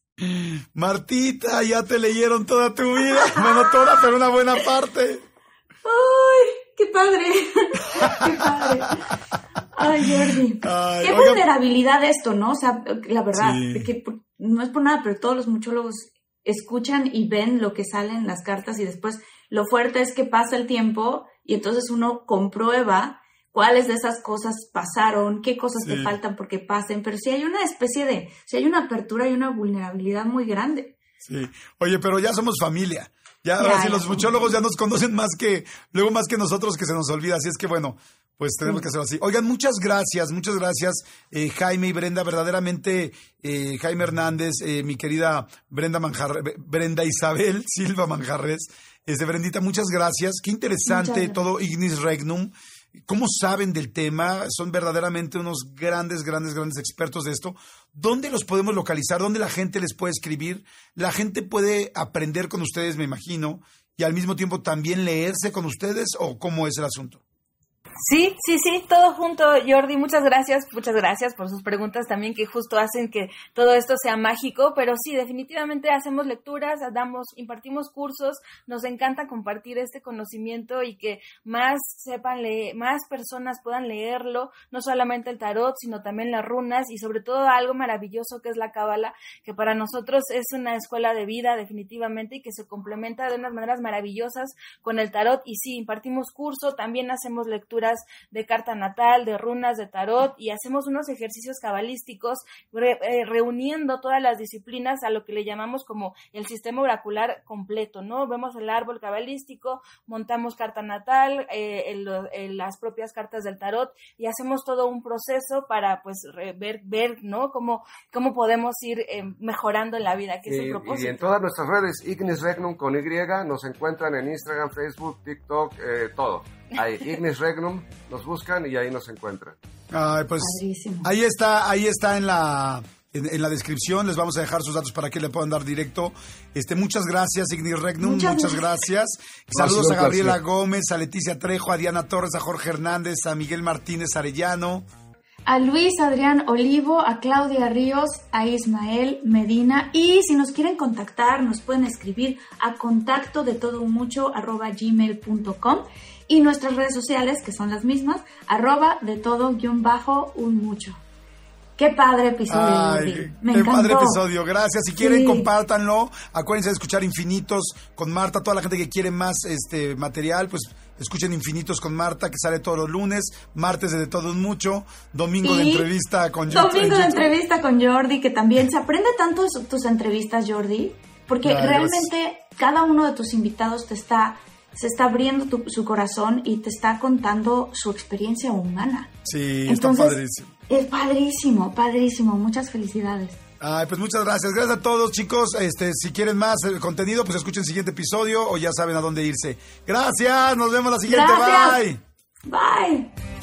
Martita, ya te leyeron toda tu vida. Bueno, toda, pero una buena parte. ¡Ay, qué padre! ¡Qué padre! Ay, Jordi. Ay, qué oiga, vulnerabilidad esto, ¿no? O sea, la verdad, sí. que no es por nada, pero todos los muchólogos escuchan y ven lo que sale en las cartas y después lo fuerte es que pasa el tiempo y entonces uno comprueba cuáles de esas cosas pasaron, qué cosas Sí. te faltan porque pasen, pero sí hay una especie de, sí hay una apertura y una vulnerabilidad muy grande. Sí. Oye, pero ya somos familia. Ya, Ya, ahora sí, ya los somos muchólogos ya nos conocen más que, luego más que nosotros, que se nos olvida. Así es que bueno, pues tenemos que hacerlo así. Oigan, muchas gracias, muchas gracias, eh, Jaime y Brenda. Verdaderamente, eh, Jaime Hernández, eh, mi querida Brenda Manjarres, Brenda Isabel Silva Manjarres. Este, Brendita, muchas gracias. Qué interesante Muchas gracias. todo Ignis Regnum. ¿Cómo saben del tema? Son verdaderamente unos grandes, grandes, grandes expertos de esto. ¿Dónde los podemos localizar? ¿Dónde la gente les puede escribir? La gente puede aprender con ustedes, me imagino, y al mismo tiempo también leerse con ustedes, ¿o cómo es el asunto? Sí, sí, sí, todo junto, Jordi, muchas gracias, muchas gracias por sus preguntas también que justo hacen que todo esto sea mágico, pero sí, definitivamente hacemos lecturas, damos, impartimos cursos, nos encanta compartir este conocimiento y que más sepan leer, más personas puedan leerlo, no solamente el tarot, sino también las runas y sobre todo algo maravilloso que es la cábala, que para nosotros es una escuela de vida definitivamente y que se complementa de unas maneras maravillosas con el tarot y sí, impartimos curso, también hacemos lecturas de carta natal, de runas, de tarot y hacemos unos ejercicios cabalísticos re, eh, reuniendo todas las disciplinas a lo que le llamamos como el sistema oracular completo, ¿no? Vemos el árbol cabalístico, montamos carta natal, eh, el, el, las propias cartas del tarot y hacemos todo un proceso para pues re, ver, ver, ¿no? Cómo, cómo podemos ir eh, mejorando en la vida, que es el propósito. Y en todas nuestras redes, Ignis Regnum con Y, nos encuentran en Instagram, Facebook, TikTok, eh, todo. Ahí, Ignis Regnum, nos buscan y ahí nos encuentran. Ay, pues Padrísimo. ahí está, ahí está en la en, en la descripción, les vamos a dejar sus datos para que le puedan dar directo. Este, muchas gracias, Ignis Regnum, muchas, muchas gracias. Saludos a Gabriela placer. Gómez, a Leticia Trejo, a Diana Torres, a Jorge Hernández, a Miguel Martínez Arellano, a Luis Adrián Olivo, a Claudia Ríos, a Ismael Medina. Y si nos quieren contactar, nos pueden escribir a contacto de todo un mucho arroba gmail punto com y nuestras redes sociales, que son las mismas, arroba de todo guión bajo un mucho. Qué padre episodio. Ay, Me qué encantó. Padre episodio, gracias. Si quieren, sí. compártanlo. Acuérdense de escuchar Infinitos con Marta. Toda la gente que quiere más este material, pues escuchen Infinitos con Marta, que sale todos los lunes, martes de, de todo un mucho, domingo y de entrevista con Jordi. Domingo de entrevista con Jordi, que también se aprende tanto tus entrevistas, Jordi, porque Ay, realmente gracias. Cada uno de tus invitados te está... se está abriendo tu, su corazón y te está contando su experiencia humana. Sí, Entonces, está padrísimo. Es padrísimo, padrísimo. Muchas felicidades. Ay, pues muchas gracias. Gracias a todos, chicos. Este, si quieren más contenido, pues escuchen el siguiente episodio o ya saben a dónde irse. Gracias, nos vemos la siguiente. Gracias. Bye. Bye.